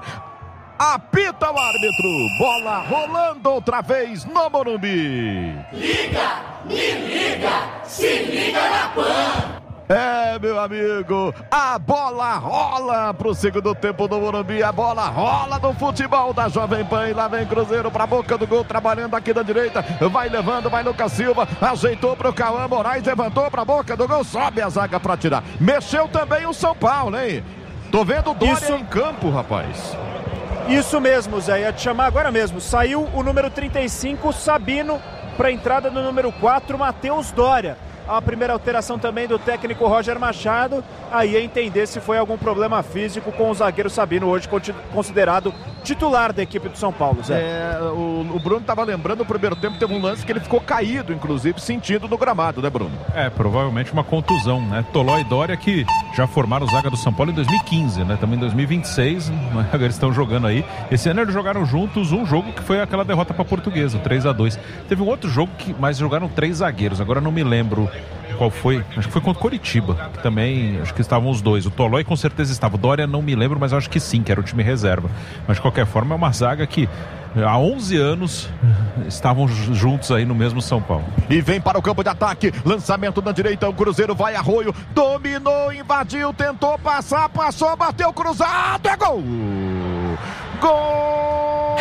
Apita o árbitro. Bola rolando outra vez no Morumbi. Liga, me liga, se liga na Pan. Meu amigo, a bola rola pro segundo tempo do Morumbi, a bola rola no futebol da Jovem Pan, e lá vem Cruzeiro pra boca do gol, trabalhando aqui da direita, vai levando, vai Lucas Silva, ajeitou pro Cauã Moraes, levantou pra boca do gol, sobe a zaga pra tirar, mexeu também o São Paulo, hein? Tô vendo o Dória em campo, rapaz. Isso mesmo, Zé, ia te chamar agora mesmo, saiu o número 35, Sabino, pra entrada do número 4, Matheus Dória. A primeira alteração também do técnico Roger Machado, aí é entender se foi algum problema físico com o zagueiro Sabino, hoje considerado titular da equipe do São Paulo, Zé. O Bruno estava lembrando, o primeiro tempo teve um lance que ele ficou caído, inclusive, sentindo no gramado, né, Bruno? Provavelmente uma contusão, né? Toló e Dória que já formaram zaga do São Paulo em 2015, né? Também em 2026, eles estão jogando aí. Esse ano eles jogaram juntos um jogo que foi aquela derrota para a Portuguesa, 3-2. Teve um outro jogo mas jogaram 3 zagueiros, agora não me lembro qual foi, acho que foi contra o Coritiba, que também, acho que estavam os dois, o Tolói com certeza estava, o Dória não me lembro, mas acho que sim, que era o time reserva, mas de qualquer forma é uma zaga que há 11 anos estavam juntos aí no mesmo São Paulo. E vem para o campo de ataque, lançamento na direita, o Cruzeiro vai Arroio, dominou, invadiu, tentou passar, passou, bateu cruzado, é gol! Gol!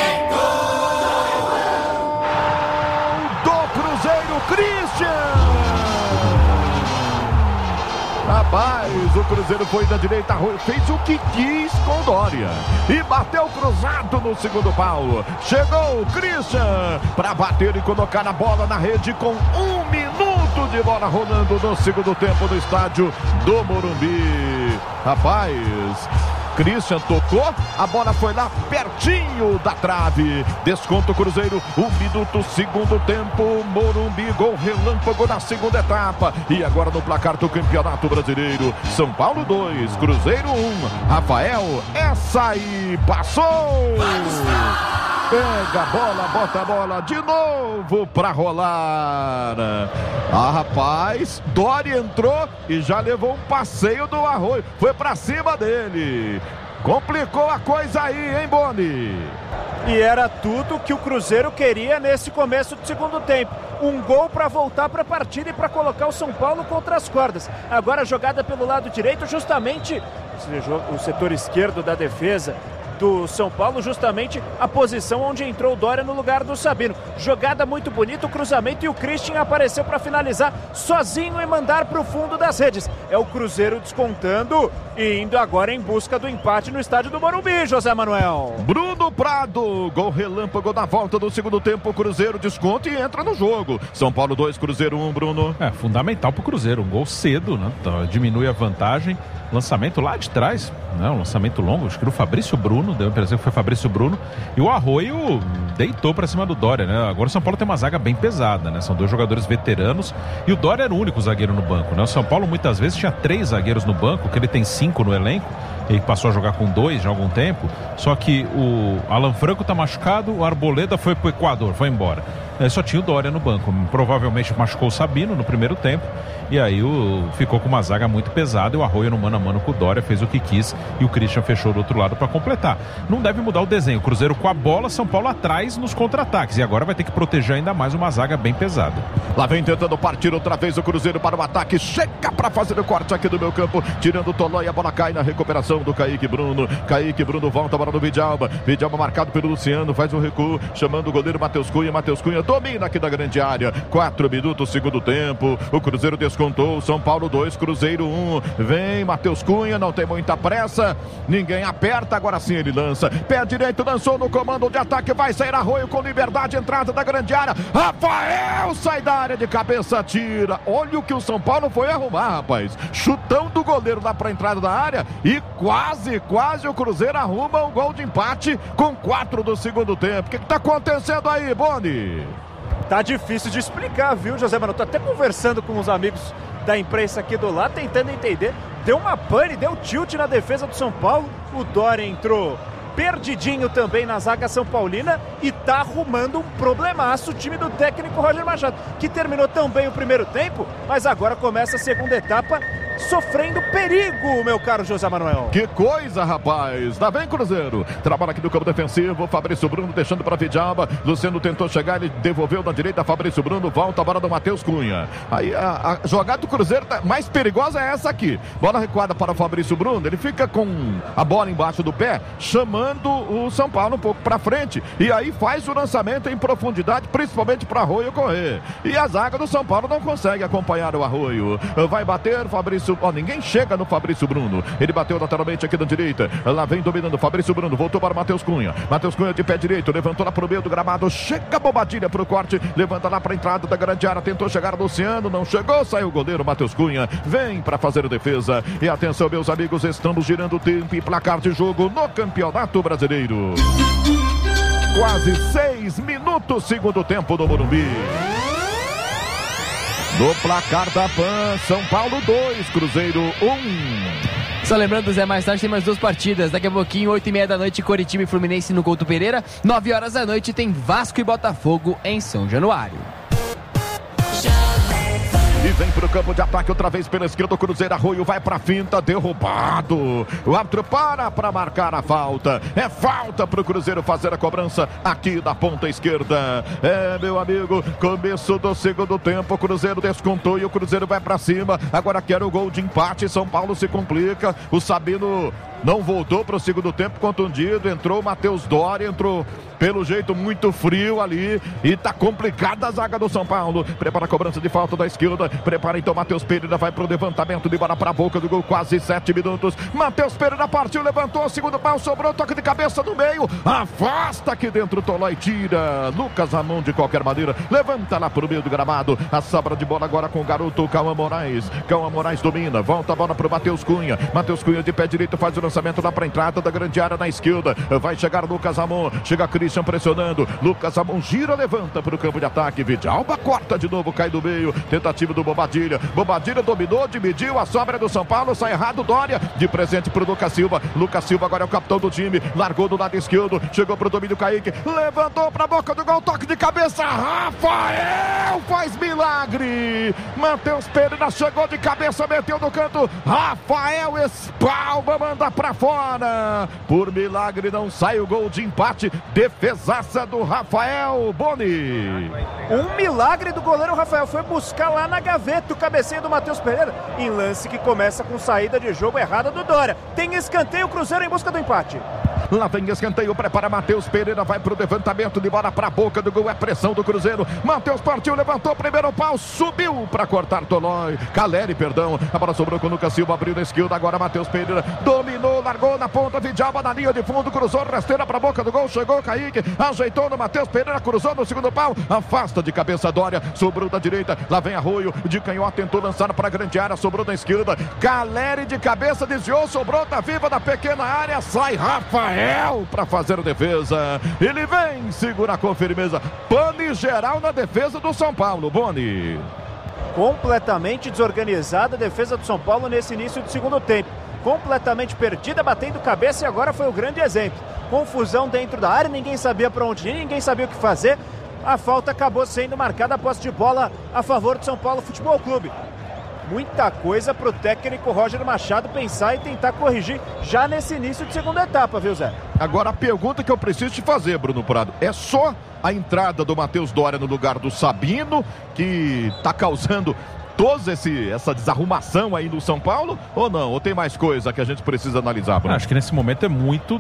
Do Cruzeiro, Christian! Rapaz, o Cruzeiro foi da direita, fez o que quis com o Dória e bateu cruzado no segundo pau. Chegou o Christian para bater e colocar a bola na rede com 1 minuto de bola rolando no segundo tempo do estádio do Morumbi. Rapaz, Christian tocou, a bola foi lá pertinho da trave, desconto Cruzeiro, 1 minuto, segundo tempo, Morumbi, gol relâmpago na segunda etapa, e agora no placar do Campeonato Brasileiro, São Paulo 2, Cruzeiro 1, Rafael, essa aí passou! Pega a bola, bota a bola de novo pra rolar. Rapaz, Dória entrou e já levou um passeio do Arroio. Foi pra cima dele. Complicou a coisa aí, hein, Boni? E era tudo que o Cruzeiro queria nesse começo do segundo tempo. Um gol para voltar para a partida e para colocar o São Paulo contra as cordas. Agora a jogada pelo lado direito, justamente o setor esquerdo da defesa do São Paulo, justamente a posição onde entrou o Dória no lugar do Sabino. Jogada muito bonita, o cruzamento, e o Christian apareceu para finalizar sozinho e mandar para o fundo das redes. É o Cruzeiro descontando e indo agora em busca do empate no estádio do Morumbi, José Manuel. Bruno Prado, gol relâmpago na volta do segundo tempo, o Cruzeiro desconta e entra no jogo. São Paulo 2, Cruzeiro 1, Bruno. É fundamental pro Cruzeiro, um gol cedo, né? Diminui a vantagem. Lançamento lá de trás, né? Um lançamento longo, acho que do Fabrício Bruno, deu a impressão que foi Fabrício Bruno, e o Arroio deitou pra cima do Dória, né? Agora o São Paulo tem uma zaga bem pesada, né? São dois jogadores veteranos e o Dória era o único zagueiro no banco, né? O São Paulo muitas vezes tinha 3 zagueiros no banco, que ele tem 5 no elenco, ele passou a jogar com 2 já há algum tempo, só que o Alan Franco tá machucado, o Arboleda foi pro Equador, foi embora. Só tinha o Dória no banco, provavelmente machucou o Sabino no primeiro tempo, e aí ficou com uma zaga muito pesada, e o Arroio no mano a mano com o Dória fez o que quis, e o Christian fechou do outro lado para completar. Não deve mudar o desenho, o Cruzeiro com a bola, São Paulo atrás nos contra-ataques, e agora vai ter que proteger ainda mais uma zaga bem pesada. Lá vem tentando partir outra vez o Cruzeiro para o ataque, chega para fazer o corte aqui do meu campo, tirando o Toló, e a bola cai na recuperação do Kaique Bruno. Kaique Bruno volta, bola do Vidalba marcado pelo Luciano, faz um recuo, chamando o goleiro Matheus Cunha domina aqui da grande área. 4 minutos, segundo tempo. O Cruzeiro descontou. São Paulo 2, Cruzeiro 1. Vem Matheus Cunha, não tem muita pressa. Ninguém aperta, agora sim ele lança. Pé direito, lançou no comando de ataque. Vai sair Arroio com liberdade, entrada da grande área. Rafael sai da área de cabeça, tira. Olha o que o São Paulo foi arrumar, rapaz. Chutão do goleiro lá pra entrada da área e quase o Cruzeiro arruma um gol de empate com 4 do segundo tempo. O que tá acontecendo aí, Boni? Tá difícil de explicar, viu, José Manuel? Tô até conversando com os amigos da imprensa aqui do lado, tentando entender. Deu uma pane, deu tilt na defesa do São Paulo. O Dória entrou perdidinho também na zaga São Paulina e tá arrumando um problemaço o time do técnico Roger Machado, que terminou tão bem o primeiro tempo, mas agora começa a segunda etapa sofrendo perigo, meu caro José Manuel. Que coisa, rapaz. Tá bem, Cruzeiro. Trabalha aqui no campo defensivo. Fabrício Bruno deixando para Vidalba. Luciano tentou chegar, ele devolveu na direita. Fabrício Bruno volta a bola do Matheus Cunha. Aí a jogada do Cruzeiro mais perigosa é essa aqui. Bola recuada para o Fabrício Bruno. Ele fica com a bola embaixo do pé, chamando o São Paulo um pouco para frente. E aí faz o lançamento em profundidade, principalmente para Arroio correr. E a zaga do São Paulo não consegue acompanhar o Arroio. Vai bater Fabrício. Ninguém chega no Fabrício Bruno. Ele bateu lateralmente aqui na direita. Lá vem dominando Fabrício Bruno. Voltou para o Matheus Cunha. Matheus Cunha de pé direito. Levantou lá para o meio do gramado. Chega a Bobadilha para o corte. Levanta lá para a entrada da grande área. Tentou chegar Luciano. Não chegou. Saiu o goleiro Matheus Cunha. Vem para fazer a defesa. E atenção, meus amigos. Estamos girando o tempo e placar de jogo no Campeonato Brasileiro. Quase 6 minutos, segundo tempo do Morumbi. No placar da PAN, São Paulo 2, Cruzeiro 1. Só lembrando, Zé, mais tarde tem mais 2 partidas. Daqui a pouquinho, 8h30 da noite, Coritiba e Fluminense no Couto Pereira. 9 horas da noite tem Vasco e Botafogo em São Januário. E vem pro campo de ataque outra vez pela esquerda. O Cruzeiro, Arroio vai pra finta, derrubado. O árbitro para marcar a falta. É falta pro Cruzeiro fazer a cobrança aqui da ponta esquerda. É, meu amigo, começo do segundo tempo. O Cruzeiro descontou e o Cruzeiro vai pra cima. Agora quer o gol de empate. São Paulo se complica. O Sabino não voltou pro segundo tempo, contundido. Entrou o Matheus Dória, entrou pelo jeito muito frio ali. E tá complicada a zaga do São Paulo. Prepara a cobrança de falta da esquerda. Prepara então Matheus Pereira, vai pro levantamento de bola pra boca do gol, quase 7 minutos. Matheus Pereira partiu, levantou, segundo pau, sobrou, toque de cabeça no meio. Afasta aqui dentro, Tolói tira. Lucas Ramon de qualquer maneira, levanta lá pro meio do gramado. A sobra de bola agora com o garoto Cauã Moraes. Cauã Moraes domina, volta a bola pro Matheus Cunha. Matheus Cunha de pé direito faz o lançamento lá pra entrada da grande área na esquerda. Vai chegar Lucas Ramon, chega Christian pressionando. Lucas Ramon gira, levanta pro campo de ataque. Vidalba corta de novo, cai do meio. Tentativa do Bobadilha. Bobadilha dominou, dividiu a sobra do São Paulo. Sai errado, Dória. De presente pro Lucas Silva. Lucas Silva agora é o capitão do time. Largou do lado esquerdo. Chegou pro domínio Kaique. Levantou pra boca do gol. Toque de cabeça. Rafael faz milagre. Matheus Pereira chegou de cabeça, meteu no canto. Rafael espalma, manda pra pra fora. Por milagre não sai o gol de empate. Defesaça do Rafael Boni. Um milagre do goleiro Rafael. Foi buscar lá na gaveta o cabeceio do Matheus Pereira. Em lance que começa com saída de jogo errada do Dória. Tem escanteio, Cruzeiro em busca do empate. Lá vem escanteio, prepara Matheus Pereira, vai pro levantamento de bola pra boca do gol, é pressão do Cruzeiro. Matheus partiu, levantou, primeiro pau, subiu pra cortar Tolói. Caleri, perdão. A bola sobrou com o Lucas Silva, abriu na esquerda, agora Matheus Pereira dominou, largou na ponta, Vidalba na linha de fundo, cruzou, rasteira pra boca do gol, chegou Kaique, ajeitou no Matheus Pereira, cruzou no segundo pau, afasta de cabeça Dória, sobrou da direita, lá vem Arroio, de canhota, tentou lançar para a grande área, sobrou da esquerda, Caleri de cabeça, desviou, sobrou da viva da pequena área, sai Rafael para fazer a defesa. Ele vem, segura com firmeza. Pane geral na defesa do São Paulo, Boni. Completamente desorganizada a defesa do São Paulo nesse início de segundo tempo. Completamente perdida, batendo cabeça, e agora foi o grande exemplo. Confusão dentro da área, ninguém sabia para onde ir, ninguém sabia o que fazer. A falta acabou sendo marcada, a posse de bola a favor do São Paulo Futebol Clube. Muita coisa para o técnico Roger Machado pensar e tentar corrigir já nesse início de segunda etapa, viu, Zé? Agora a pergunta que eu preciso te fazer, Bruno Prado, é só a entrada do Matheus Dória no lugar do Sabino que está causando toda essa desarrumação aí no São Paulo, ou não? Ou tem mais coisa que a gente precisa analisar, Bruno? Acho que nesse momento é muito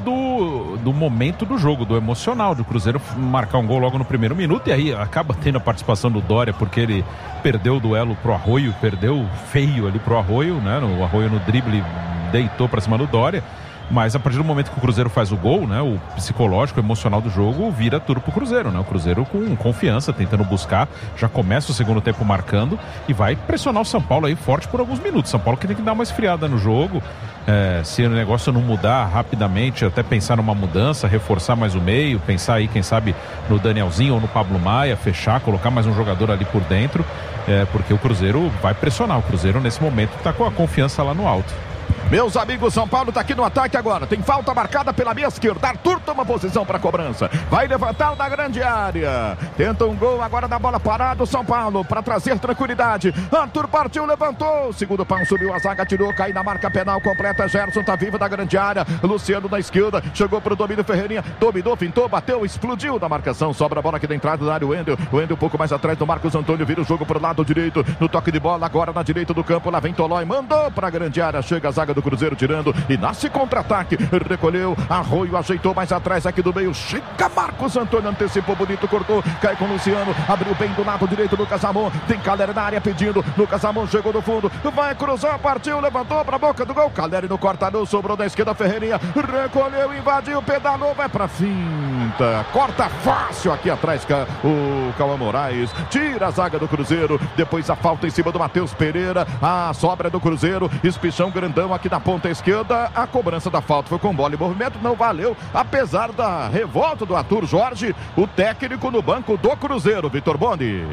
do momento do jogo, do emocional, do Cruzeiro marcar um gol logo no primeiro minuto, e aí acaba tendo a participação do Dória, porque ele perdeu o duelo pro Arroio, perdeu feio ali pro Arroio, né? O Arroio no drible deitou pra cima do Dória. Mas a partir do momento que o Cruzeiro faz o gol, né, o psicológico, o emocional do jogo vira tudo pro Cruzeiro, né? O Cruzeiro com confiança, tentando buscar, já começa o segundo tempo marcando e vai pressionar o São Paulo aí forte por alguns minutos. São Paulo que tem que dar uma esfriada no jogo, se o negócio não mudar rapidamente, até pensar numa mudança, reforçar mais o meio, pensar aí, quem sabe, no Danielzinho ou no Pablo Maia, fechar, colocar mais um jogador ali por dentro, porque o Cruzeiro vai pressionar. O Cruzeiro nesse momento tá com a confiança lá no alto. Meus amigos, São Paulo tá aqui no ataque agora. Tem falta marcada pela meia esquerda. Arthur toma posição para cobrança. Vai levantar da grande área. Tenta um gol agora na bola parada. São Paulo para trazer tranquilidade. Arthur partiu, levantou. Segundo pau, subiu a zaga, tirou, cai na marca penal completa. Gerson tá vivo da grande área. Luciano na esquerda. Chegou pro domínio Ferreirinha. Dominou, fintou, bateu, explodiu da marcação. Sobra a bola aqui da entrada da área. O Wendel um pouco mais atrás do Marcos Antônio. Vira o jogo pro lado direito. No toque de bola agora na direita do campo. Lá vem Tolói. Mandou pra grande área. Chega a zaga do Cruzeiro tirando e nasce contra-ataque, recolheu, Arroio ajeitou mais atrás aqui do meio, chega Marcos Antônio, antecipou bonito, cortou, cai com o Luciano, abriu bem do lado direito, Lucas Ramon, tem Caleri na área pedindo, Lucas Ramon chegou no fundo, vai cruzar, partiu, levantou pra boca do gol, Caleri no cortador, sobrou da esquerda, Ferreirinha, recolheu, invadiu, pedalou, vai pra finta, corta fácil aqui atrás o Cauã Moraes, tira a zaga do Cruzeiro, depois a falta em cima do Matheus Pereira, a sobra do Cruzeiro, espichão grandão aqui na ponta esquerda, a cobrança da falta foi com bola e movimento, não valeu, apesar da revolta do Arthur Jorge, o técnico no banco do Cruzeiro, Vitor Boni.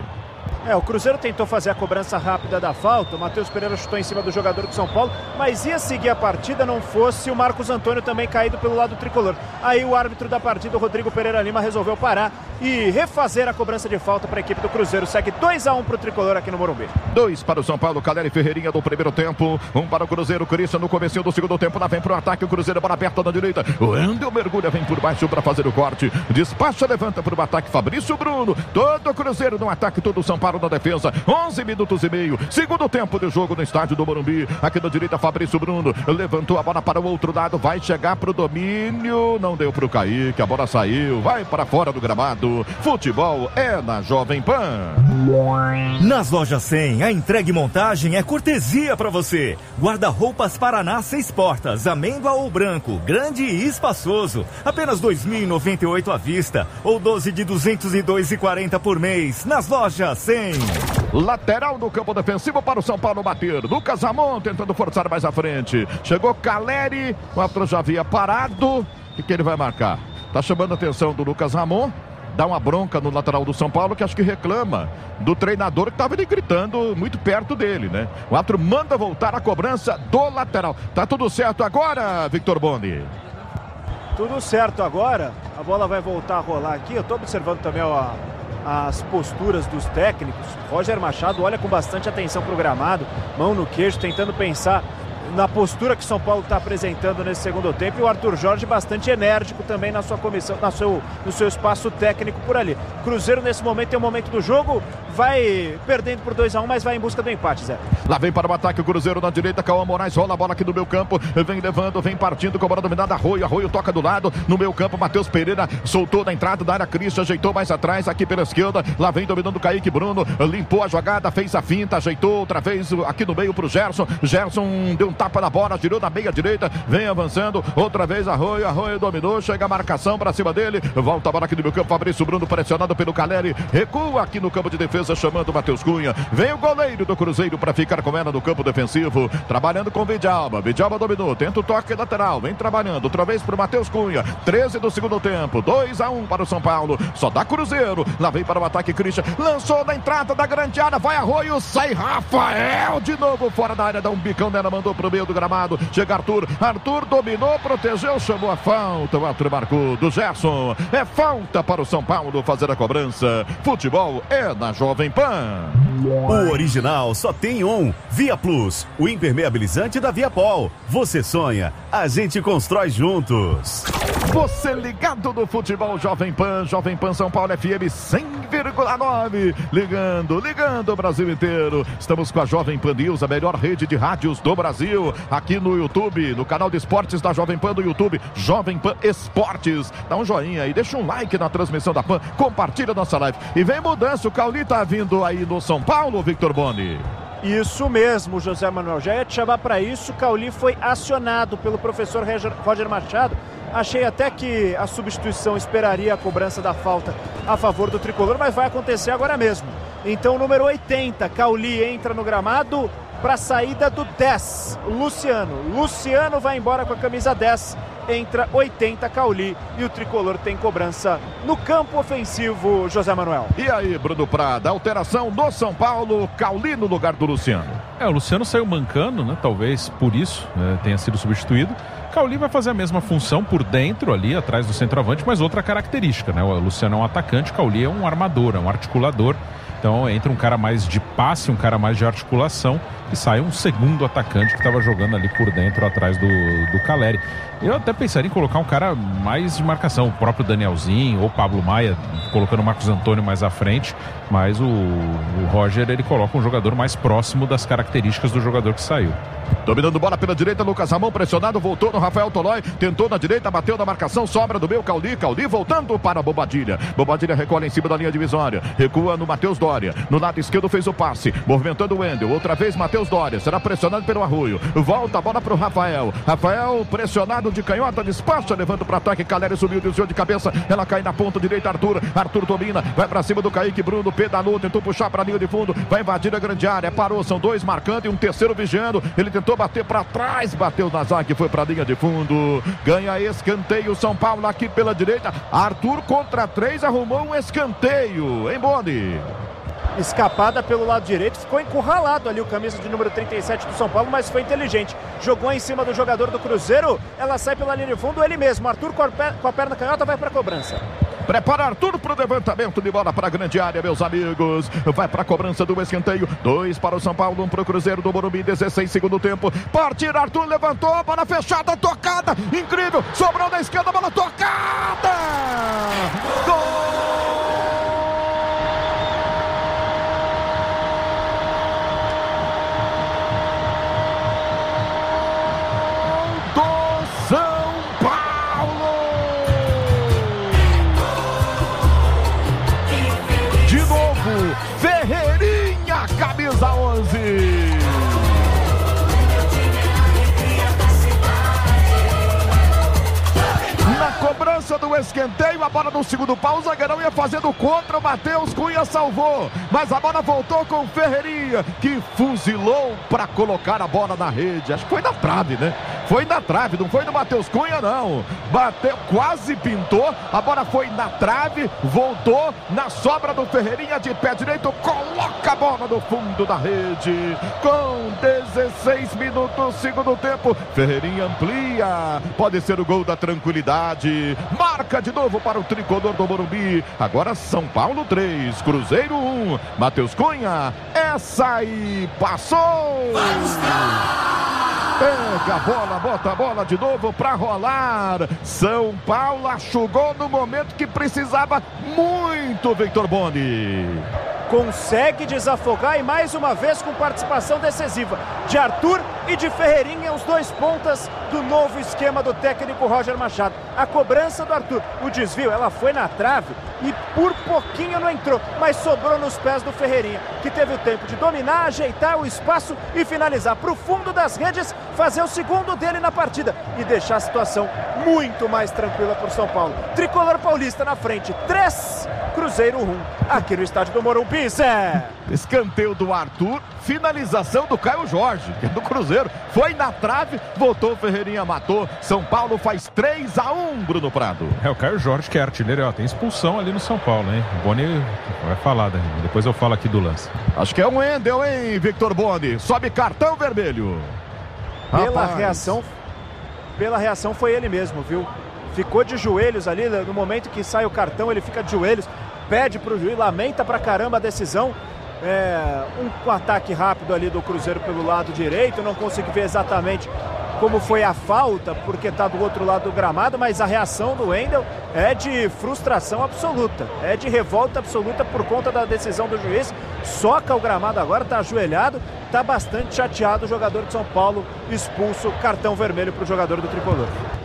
O Cruzeiro tentou fazer a cobrança rápida da falta, o Matheus Pereira chutou em cima do jogador do São Paulo, mas ia seguir a partida não fosse o Marcos Antônio também caído pelo lado tricolor. Aí o árbitro da partida, o Rodrigo Pereira Lima, resolveu parar e refazer a cobrança de falta para a equipe do Cruzeiro. Segue 2-1 para o tricolor aqui no Morumbi. 2 para o São Paulo, Caleri Ferreirinha do primeiro tempo, 1 para o Cruzeiro, Christian no comecinho do segundo tempo, lá vem para o ataque, o Cruzeiro bola aberta na direita, o Wendel mergulha, vem por baixo para fazer o corte, despacha, levanta para o ataque, Fabrício Bruno, todo o Cruzeiro no ataque, todo o São Paulo na defesa, 11 minutos e meio, segundo tempo de jogo no estádio do Morumbi, aqui na direita Fabrício Bruno, levantou a bola para o outro lado, vai chegar para o domínio, não deu para o Kaique, a bola saiu, vai para fora do gramado. Futebol é na Jovem Pan. Nas lojas 100, a entrega e montagem é cortesia para você. Guarda-roupas Paraná 6 portas, amêndoa ou branco, grande e espaçoso. Apenas R$ 2.098 à vista ou 12 de R$ 202,40 por mês. Nas lojas 100. Lateral no campo defensivo para o São Paulo bater. Lucas Ramon tentando forçar mais à frente. Chegou Caleri, o árbitro já havia parado. O que ele vai marcar? Tá chamando a atenção do Lucas Ramon. Dá uma bronca no lateral do São Paulo, que acho que reclama do treinador que estava ali gritando muito perto dele, né? O árbitro manda voltar a cobrança do lateral. Tá tudo certo agora, Victor Boni? Tudo certo agora. A bola vai voltar a rolar aqui. Eu tô observando também as posturas dos técnicos. Roger Machado olha com bastante atenção pro gramado, mão no queixo, tentando pensar na postura que São Paulo está apresentando nesse segundo tempo, e o Arthur Jorge bastante enérgico também na sua comissão, no seu espaço técnico por ali. Cruzeiro nesse momento é o momento do jogo, vai perdendo por 2-1, mas vai em busca do empate, Zé. Lá vem para o ataque o Cruzeiro na direita, Cauã Moraes rola a bola aqui no meio campo, vem levando, vem partindo com a bola dominada, Arroio toca do lado, no meio campo, Matheus Pereira soltou da entrada da área, Christian ajeitou mais atrás, aqui pela esquerda, lá vem dominando o Kaique Bruno, limpou a jogada, fez a finta, ajeitou outra vez aqui no meio pro Gerson deu um tapa na bola, girou na meia direita, vem avançando, outra vez Arroio dominou, chega a marcação pra cima dele, volta a bola aqui no meio campo, Fabrício Bruno pressionado pelo Caleri, recua aqui no campo de defesa, chamando o Matheus Cunha, vem o goleiro do Cruzeiro pra ficar com ela no campo defensivo, trabalhando com o Vidalba dominou, tenta o toque lateral, vem trabalhando, outra vez pro Matheus Cunha, 13 do segundo tempo, 2-1 para o São Paulo, só dá Cruzeiro, lá vem para o ataque Christian, lançou na entrada da grande área, vai Arroio, sai Rafael, de novo fora da área, dá um bicão nela, mandou pro meio do gramado, chega Arthur dominou, protegeu, chamou a falta, o árbitro marcou do Gerson, é falta para o São Paulo fazer a cobrança, futebol é na Jovem Pan. O original só tem um, Via Plus, o impermeabilizante da Viapol. Você sonha, a gente constrói juntos. Você ligado no futebol Jovem Pan São Paulo FM 100,9, ligando o Brasil inteiro. Estamos com a Jovem Pan News, a melhor rede de rádios do Brasil, aqui no YouTube, no canal de esportes da Jovem Pan do YouTube, Jovem Pan Esportes. Dá um joinha aí, deixa um like na transmissão da Pan, compartilha nossa live. E vem mudança, o Cauli tá vindo aí no São Paulo, Victor Boni. Isso mesmo, José Manuel, já ia te chamar para isso. Cauli foi acionado pelo professor Roger Machado. Achei até que a substituição esperaria a cobrança da falta a favor do tricolor, mas vai acontecer agora mesmo. Então, número 80, Cauli entra no gramado para a saída do 10, Luciano vai embora com a camisa 10, entra 80, Cauli, e o tricolor tem cobrança no campo ofensivo, José Manuel. E aí, Bruno Prada, alteração no São Paulo, Cauli no lugar do Luciano. O Luciano saiu mancando, né? Talvez por isso tenha sido substituído. Cauli vai fazer a mesma função por dentro ali, atrás do centroavante, mas outra característica, né? O Luciano é um atacante, Cauli é um armador, é um articulador. Então entra um cara mais de passe, um cara mais de articulação, e sai um segundo atacante que estava jogando ali por dentro, atrás do Caleri. Eu até pensaria em colocar um cara mais de marcação, o próprio Danielzinho ou Pablo Maia, colocando o Marcos Antônio mais à frente, mas o Roger, ele coloca um jogador mais próximo das características do jogador que saiu. Dominando bola pela direita, Lucas Ramon pressionado, voltou no Rafael Tolói, tentou na direita, bateu na marcação, sobra do meu Cauli voltando para Bobadilha recolhe em cima da linha divisória, recua no Matheus Doria, no lado esquerdo fez o passe, movimentando o Wendel, outra vez Matheus Doria, será pressionado pelo Arroio, volta a bola para o Rafael pressionado de canhota, despacha, levanta para ataque, Caleri subiu, desviou de cabeça, ela cai na ponta direita, Arthur domina, vai para cima do Kaique Bruno, pedalou, tentou puxar para a linha de fundo, vai invadir a grande área, parou, são dois marcando e um terceiro vigiando, ele tentou bater para trás, bateu na zaga e foi para a linha de fundo, ganha escanteio São Paulo aqui pela direita, Arthur contra 3, arrumou um escanteio, hein, Boni? Escapada pelo lado direito, ficou encurralado ali o camisa de número 37 do São Paulo, mas foi inteligente, jogou em cima do jogador do Cruzeiro, ela sai pela linha de fundo, ele mesmo, Arthur com a perna canhota vai para a cobrança. Prepara Arthur para o levantamento de bola para a grande área, meus amigos. Vai para a cobrança do escanteio. 2 para o São Paulo, 1 para o Cruzeiro do Morumbi. 16 segundo tempo. Partir, Arthur levantou, bola fechada, tocada. Incrível, sobrou na esquerda, bola tocada. Gol! Ferreirinha, camisa 11. Na cobrança do escanteio, a bola no segundo pau, o zagueirão ia fazendo contra, o Matheus Cunha salvou, mas a bola voltou com o Ferreirinha, que fuzilou para colocar a bola na rede. Acho que foi na trave, né? Foi na trave, não foi no Matheus Cunha, não. Bateu, quase pintou, a bola foi na trave, voltou na sobra do Ferreirinha de pé direito, coloca a bola no fundo da rede. Com 16 minutos, segundo tempo, Ferreirinha amplia, pode ser o gol da tranquilidade. Marca de novo para o tricolor do Morumbi. Agora São Paulo 3, Cruzeiro 1. Matheus Cunha, essa aí passou! Vamos lá! Pega a bola, bota a bola de novo para rolar. São Paulo achugou no momento que precisava muito, Victor Boni. Consegue desafogar e mais uma vez com participação decisiva de Arthur e de Ferreirinha, os dois pontas do novo esquema do técnico Roger Machado. A cobrança do Arthur, o desvio, ela foi na trave e por pouquinho não entrou, mas sobrou nos pés do Ferreirinha, que teve o tempo de dominar, ajeitar o espaço e finalizar para o fundo das redes, fazer o segundo dele na partida e deixar a situação muito mais tranquila para o São Paulo. Tricolor paulista na frente, 3, Cruzeiro 1, aqui no estádio do Morumbi. Zé. Escanteio do Arthur, finalização do Caio Jorge, que é do Cruzeiro, foi na trave, voltou, Ferreirinha matou. São Paulo faz 3-1, Bruno Prado. É o Caio Jorge que é artilheiro, ó, tem expulsão ali no São Paulo, hein? O Boni vai falar, né? Depois eu falo aqui do lance. Acho que é um Wendel, hein, Victor Boni? Sobe cartão vermelho. Pela reação foi ele mesmo, viu? Ficou de joelhos ali, no momento que sai o cartão, ele fica de joelhos, pede pro juiz, lamenta pra caramba a decisão. Um ataque rápido ali do Cruzeiro pelo lado direito, não consegui ver exatamente como foi a falta, porque tá do outro lado do gramado, mas a reação do Wendel é de frustração absoluta, é de revolta absoluta por conta da decisão do juiz. Soca o gramado agora, tá ajoelhado, tá bastante chateado o jogador de São Paulo, expulso, cartão vermelho pro jogador do Tricolor.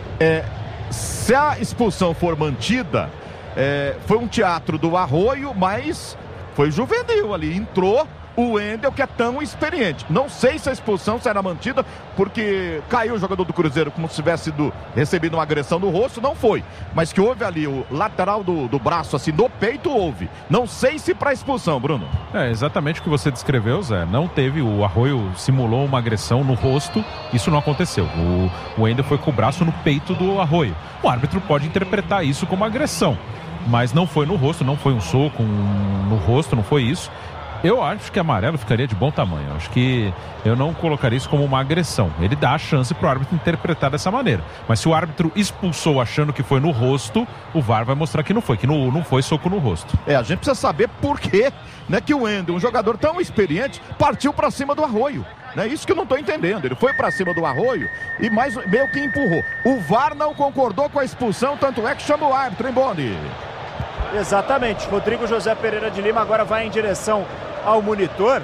Se a expulsão for mantida, foi um teatro do Arroio, mas foi juvenil ali, entrou o Wendel, que é tão experiente. Não sei se a expulsão será mantida, porque caiu o jogador do Cruzeiro como se tivesse recebido uma agressão no rosto, não foi. Mas que houve ali o lateral do braço, assim, no peito, houve. Não sei se para expulsão, Bruno. É exatamente o que você descreveu, Zé. Não teve, o Arroio simulou uma agressão no rosto, isso não aconteceu. O Wendel foi com o braço no peito do Arroio. O árbitro pode interpretar isso como agressão, mas não foi no rosto, não foi um soco no rosto, não foi isso. Eu acho que amarelo ficaria de bom tamanho. Acho que eu não colocaria isso como uma agressão. Ele dá a chance para o árbitro interpretar dessa maneira. Mas se o árbitro expulsou achando que foi no rosto, o VAR vai mostrar que não foi, não foi soco no rosto. A gente precisa saber por quê, né, que o Wendel, um jogador tão experiente, partiu para cima do Arroio. É isso que eu não estou entendendo. Ele foi para cima do Arroio e meio que empurrou. O VAR não concordou com a expulsão, tanto é que chama o árbitro, hein, Boni? Exatamente. Rodrigo José Pereira de Lima agora vai em direção ao monitor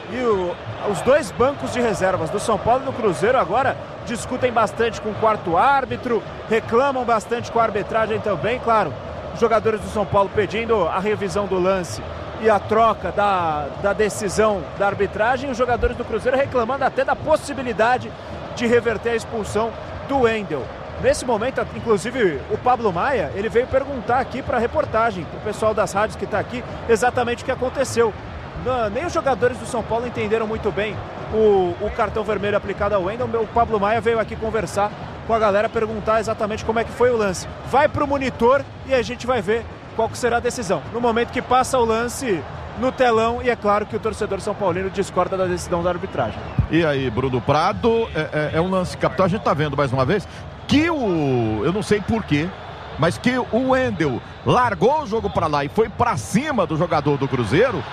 e os dois bancos de reservas do São Paulo e do Cruzeiro agora discutem bastante com o quarto árbitro, reclamam bastante com a arbitragem também, claro. Os jogadores do São Paulo pedindo a revisão do lance e a troca da decisão da arbitragem, e os jogadores do Cruzeiro reclamando até da possibilidade de reverter a expulsão do Wendel. Nesse momento, inclusive, o Pablo Maia, ele veio perguntar aqui para a reportagem, para o pessoal das rádios que está aqui, exatamente o que aconteceu. Nem os jogadores do São Paulo entenderam muito bem o cartão vermelho aplicado ao Wendel. O Pablo Maia veio aqui conversar com a galera, perguntar exatamente como é que foi o lance. Vai para o monitor e a gente vai ver qual que será a decisão. No momento que passa o lance no telão, e é claro que o torcedor são paulino discorda da decisão da arbitragem. E aí, Bruno Prado, é um lance capital, a gente está vendo mais uma vez que eu não sei porquê, mas que o Wendel largou o jogo para lá e foi para cima do jogador do Cruzeiro,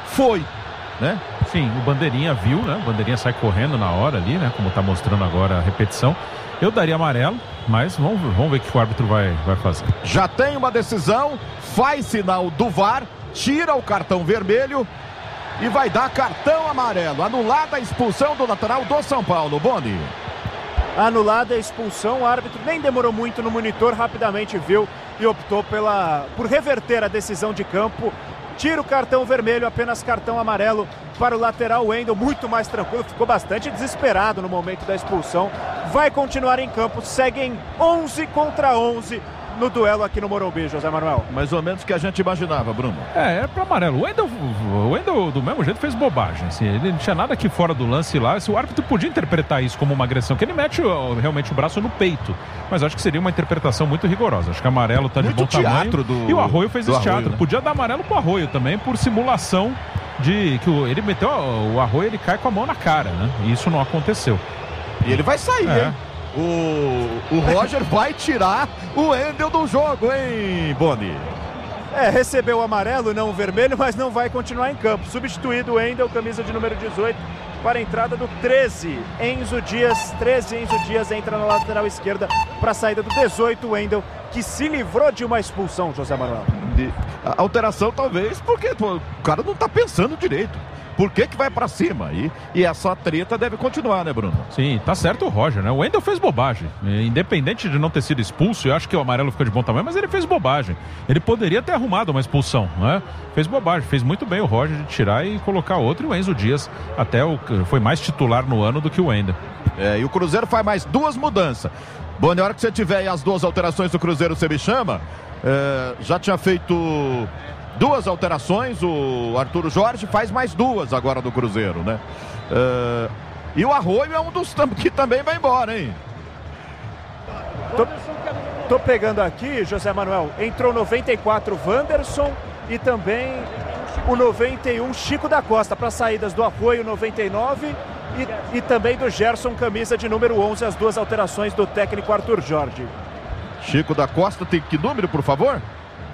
né? Sim, o Bandeirinha viu, né? O Bandeirinha sai correndo na hora ali, né? Como tá mostrando agora a repetição. Eu daria amarelo, mas vamos ver o que o árbitro vai fazer. Já tem uma decisão, faz sinal do VAR, tira o cartão vermelho e vai dar cartão amarelo. Anulada a expulsão do lateral do São Paulo, Boni. Anulada a expulsão, o árbitro nem demorou muito no monitor, rapidamente viu e optou por reverter a decisão de campo. Tira o cartão vermelho, apenas cartão amarelo para o lateral Wendel, muito mais tranquilo, ficou bastante desesperado no momento da expulsão. Vai continuar em campo, seguem 11 contra 11 no duelo aqui no Morumbi, José Manuel. Mais ou menos o que a gente imaginava, Bruno. É para amarelo. O Wendel do mesmo jeito fez bobagem. Assim, ele não tinha nada aqui fora do lance lá. O árbitro podia interpretar isso como uma agressão, que ele mete realmente o braço no peito. Mas acho que seria uma interpretação muito rigorosa. Acho que amarelo tá de bom tamanho. E o Arroio fez esse teatro. Né? Podia dar amarelo pro Arroio também, por simulação de que ele meteu o Arroio, ele cai com a mão na cara, né? E isso não aconteceu. E ele vai sair, hein? O Roger vai tirar o Wendel do jogo, hein, Boni? Recebeu o amarelo, não o vermelho, mas não vai continuar em campo. Substituído o Wendel, camisa de número 18, para a entrada do 13, Enzo Dias. 13, Enzo Dias entra na lateral esquerda para a saída do 18, Wendel, que se livrou de uma expulsão, José Manuel. A alteração talvez porque o cara não tá pensando direito. Por que vai pra cima? E essa treta deve continuar, né, Bruno? Sim, tá certo o Roger, né? O Wendel fez bobagem. Independente de não ter sido expulso, eu acho que o amarelo ficou de bom tamanho, mas ele fez bobagem. Ele poderia ter arrumado uma expulsão, né? Fez bobagem, fez muito bem o Roger de tirar e colocar outro. E o Enzo Dias foi mais titular no ano do que o Wendel. E o Cruzeiro faz mais 2 mudanças. Bom, na hora que você tiver aí as 2 alterações do Cruzeiro, você me chama. Já tinha feito 2 alterações, o Arthur Jorge faz mais 2 agora do Cruzeiro, né? E o Arroio é um dos que também vai embora, hein? Tô pegando aqui, José Manuel, entrou 94 Wanderson e também o 91 Chico da Costa, para saídas do Arroio 99 e também do Gerson, camisa de número 11, as 2 alterações do técnico Arthur Jorge. Chico da Costa tem que número, por favor?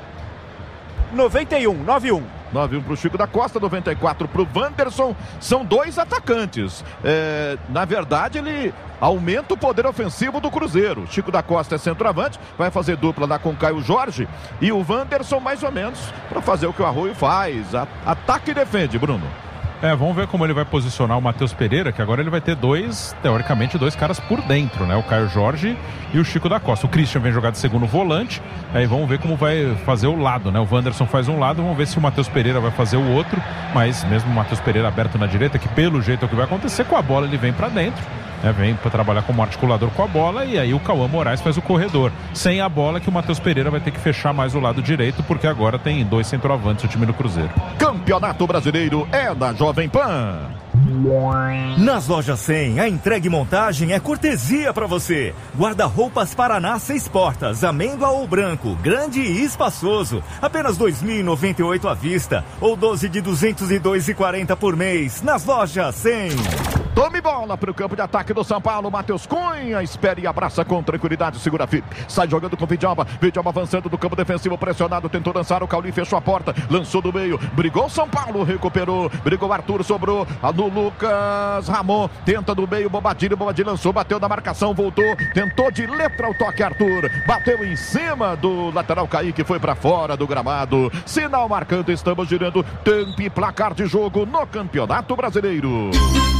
91 pro Chico da Costa, 94 pro Wanderson. São 2 atacantes. Na verdade, ele aumenta o poder ofensivo do Cruzeiro. Chico da Costa é centroavante, vai fazer dupla lá com o Caio Jorge. E o Wanderson, mais ou menos, para fazer o que o Arroio faz. Ataque e defende, Bruno. Vamos ver como ele vai posicionar o Matheus Pereira, que agora ele vai ter teoricamente 2 caras por dentro, né? O Caio Jorge e o Chico da Costa. O Christian vem jogar de segundo volante, aí vamos ver como vai fazer o lado, né? O Wanderson faz um lado, vamos ver se o Matheus Pereira vai fazer o outro, mas mesmo o Matheus Pereira aberto na direita, que pelo jeito é o que vai acontecer, com a bola ele vem pra dentro, né? Vem para trabalhar como articulador com a bola, e aí o Cauã Moraes faz o corredor. Sem a bola, que o Matheus Pereira vai ter que fechar mais o lado direito, porque agora tem 2 centroavantes o time do Cruzeiro. Campeonato Brasileiro é da Jovem Pan. Nas lojas 100, a entrega e montagem é cortesia para você. Guarda-roupas Paraná 6 portas, amêndoa ou branco, grande e espaçoso. Apenas R$ 2.098 à vista ou 12 de R$ 202,40 por mês. Nas lojas 100. Tome bola para o campo de ataque do São Paulo. Matheus Cunha espera e abraça com tranquilidade. Segura firme. Sai jogando com o Vidalba. Vidalba avançando do campo defensivo. Pressionado. Tentou lançar. O Cauli fechou a porta. Lançou do meio. Brigou o São Paulo. Recuperou. Brigou o Arthur. Sobrou no Lucas Ramon. Tenta do meio. Bobadilho. Bobadilho lançou. Bateu na marcação. Voltou. Tentou de letra o toque. Arthur. Bateu em cima do lateral Kaique. Foi para fora do gramado. Sinal marcando. Estamos girando. Tempo e placar de jogo no Campeonato Brasileiro.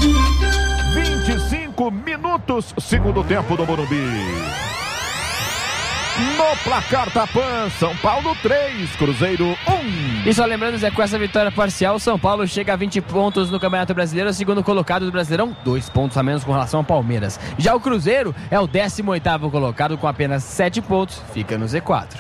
25 minutos, segundo tempo do Morumbi. No placar da PAN, São Paulo 3, Cruzeiro 1. E só lembrando, Zé, com essa vitória parcial, o São Paulo chega a 20 pontos no Campeonato Brasileiro, segundo colocado do Brasileirão, 2 pontos a menos com relação ao Palmeiras. Já o Cruzeiro é o 18º colocado com apenas 7 pontos, fica no Z4.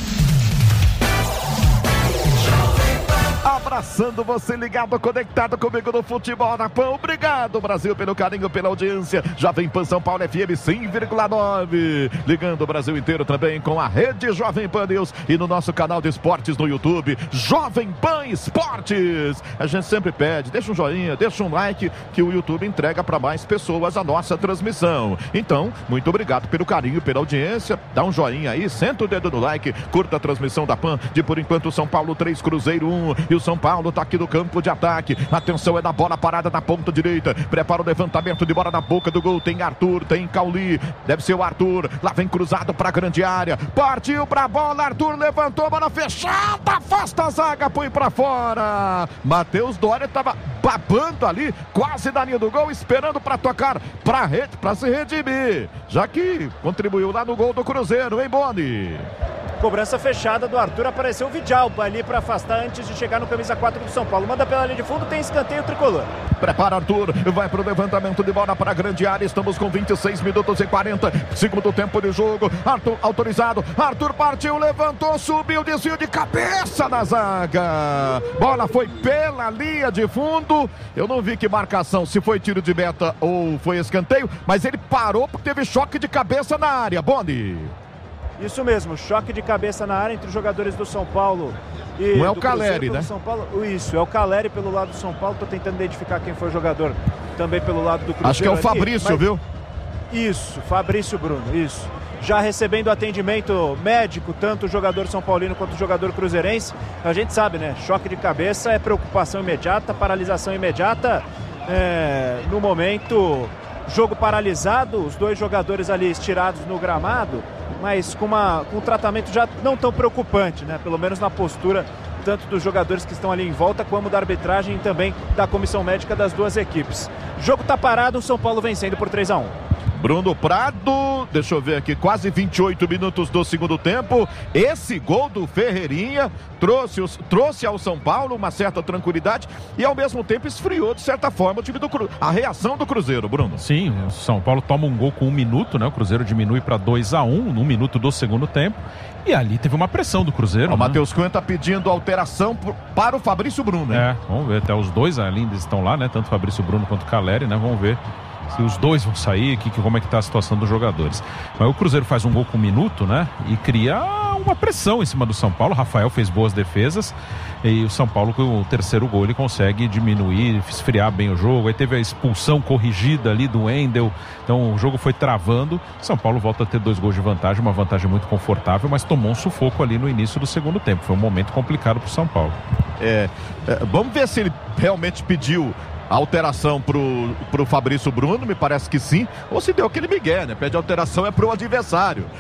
Abraçando você ligado, conectado comigo no Futebol na PAN. Obrigado, Brasil, pelo carinho, pela audiência. Jovem Pan São Paulo FM 100,9. Ligando o Brasil inteiro também com a rede Jovem Pan News e no nosso canal de esportes no YouTube, Jovem Pan Esportes. A gente sempre pede, deixa um joinha, deixa um like, que o YouTube entrega para mais pessoas a nossa transmissão. Então, muito obrigado pelo carinho, pela audiência. Dá um joinha aí, senta o dedo no like, curta a transmissão da PAN de Por Enquanto São Paulo 3, Cruzeiro 1. E o São Paulo tá aqui no campo de ataque. Atenção, é na bola parada na ponta direita. Prepara o levantamento de bola na boca do gol. Tem Arthur, tem Cauli. Deve ser o Arthur. Lá vem cruzado pra grande área. Partiu pra bola. Arthur levantou, bola fechada. Afasta a zaga, põe pra fora. Matheus Doria tava babando ali, quase na linha do gol, esperando pra tocar pra rede, pra se redimir. Já que contribuiu lá no gol do Cruzeiro, hein, Boni? Cobrança fechada do Arthur, apareceu o Vidalba ali para afastar antes de chegar no camisa 4 do São Paulo. Manda pela linha de fundo, tem escanteio tricolor. Prepara Arthur, vai pro levantamento de bola para a grande área. Estamos com 26 minutos e 40, segundo tempo de jogo. Arthur autorizado, Arthur partiu, levantou, subiu, desvio de cabeça na zaga. Bola foi pela linha de fundo. Eu não vi que marcação, se foi tiro de meta ou foi escanteio, mas ele parou porque teve choque de cabeça na área. Boni. Isso mesmo, choque de cabeça na área entre os jogadores do São Paulo e não é o Caleri, né? São Paulo. Isso, é o Caleri pelo lado do São Paulo. Estou tentando identificar quem foi o jogador também pelo lado do Cruzeiro. Acho que é o Fabrício, mas... viu? Isso, Fabrício Bruno, isso. Já recebendo atendimento médico, tanto o jogador São Paulino quanto o jogador cruzeirense. A gente sabe, né? Choque de cabeça é preocupação imediata, paralisação imediata. no momento, jogo paralisado, os dois jogadores ali estirados no gramado, mas com um tratamento já não tão preocupante, né? Pelo menos na postura tanto dos jogadores que estão ali em volta, como da arbitragem e também da comissão médica das duas equipes. Jogo tá parado, o São Paulo vencendo por 3-1. Bruno Prado, deixa eu ver aqui, quase 28 minutos do segundo tempo. Esse gol do Ferreirinha trouxe ao São Paulo uma certa tranquilidade e ao mesmo tempo esfriou de certa forma o time a reação do Cruzeiro, Bruno. Sim, o São Paulo toma um gol com 1 minuto, né? O Cruzeiro diminui para 2-1 no minuto do segundo tempo. E ali teve uma pressão do Cruzeiro. O Matheus Cunha está pedindo alteração para o Fabrício Bruno, né? Vamos ver, até os dois ainda estão lá, né? Tanto o Fabrício Bruno quanto o Caleri, né? Vamos ver se os dois vão sair, como é que tá a situação dos jogadores. Mas o Cruzeiro faz um gol com 1 minuto, né? E cria uma pressão em cima do São Paulo. O Rafael fez boas defesas e o São Paulo, com o terceiro gol, ele consegue diminuir, esfriar bem o jogo. Aí teve a expulsão corrigida ali do Wendel, então o jogo foi travando. São Paulo volta a ter 2 gols de vantagem, uma vantagem muito confortável, mas tomou um sufoco ali no início do segundo tempo. Foi um momento complicado pro São Paulo. Vamos ver se ele realmente pediu a alteração pro Fabrício Bruno, me parece que sim, ou se deu aquele migué, né? Pede alteração pro adversário.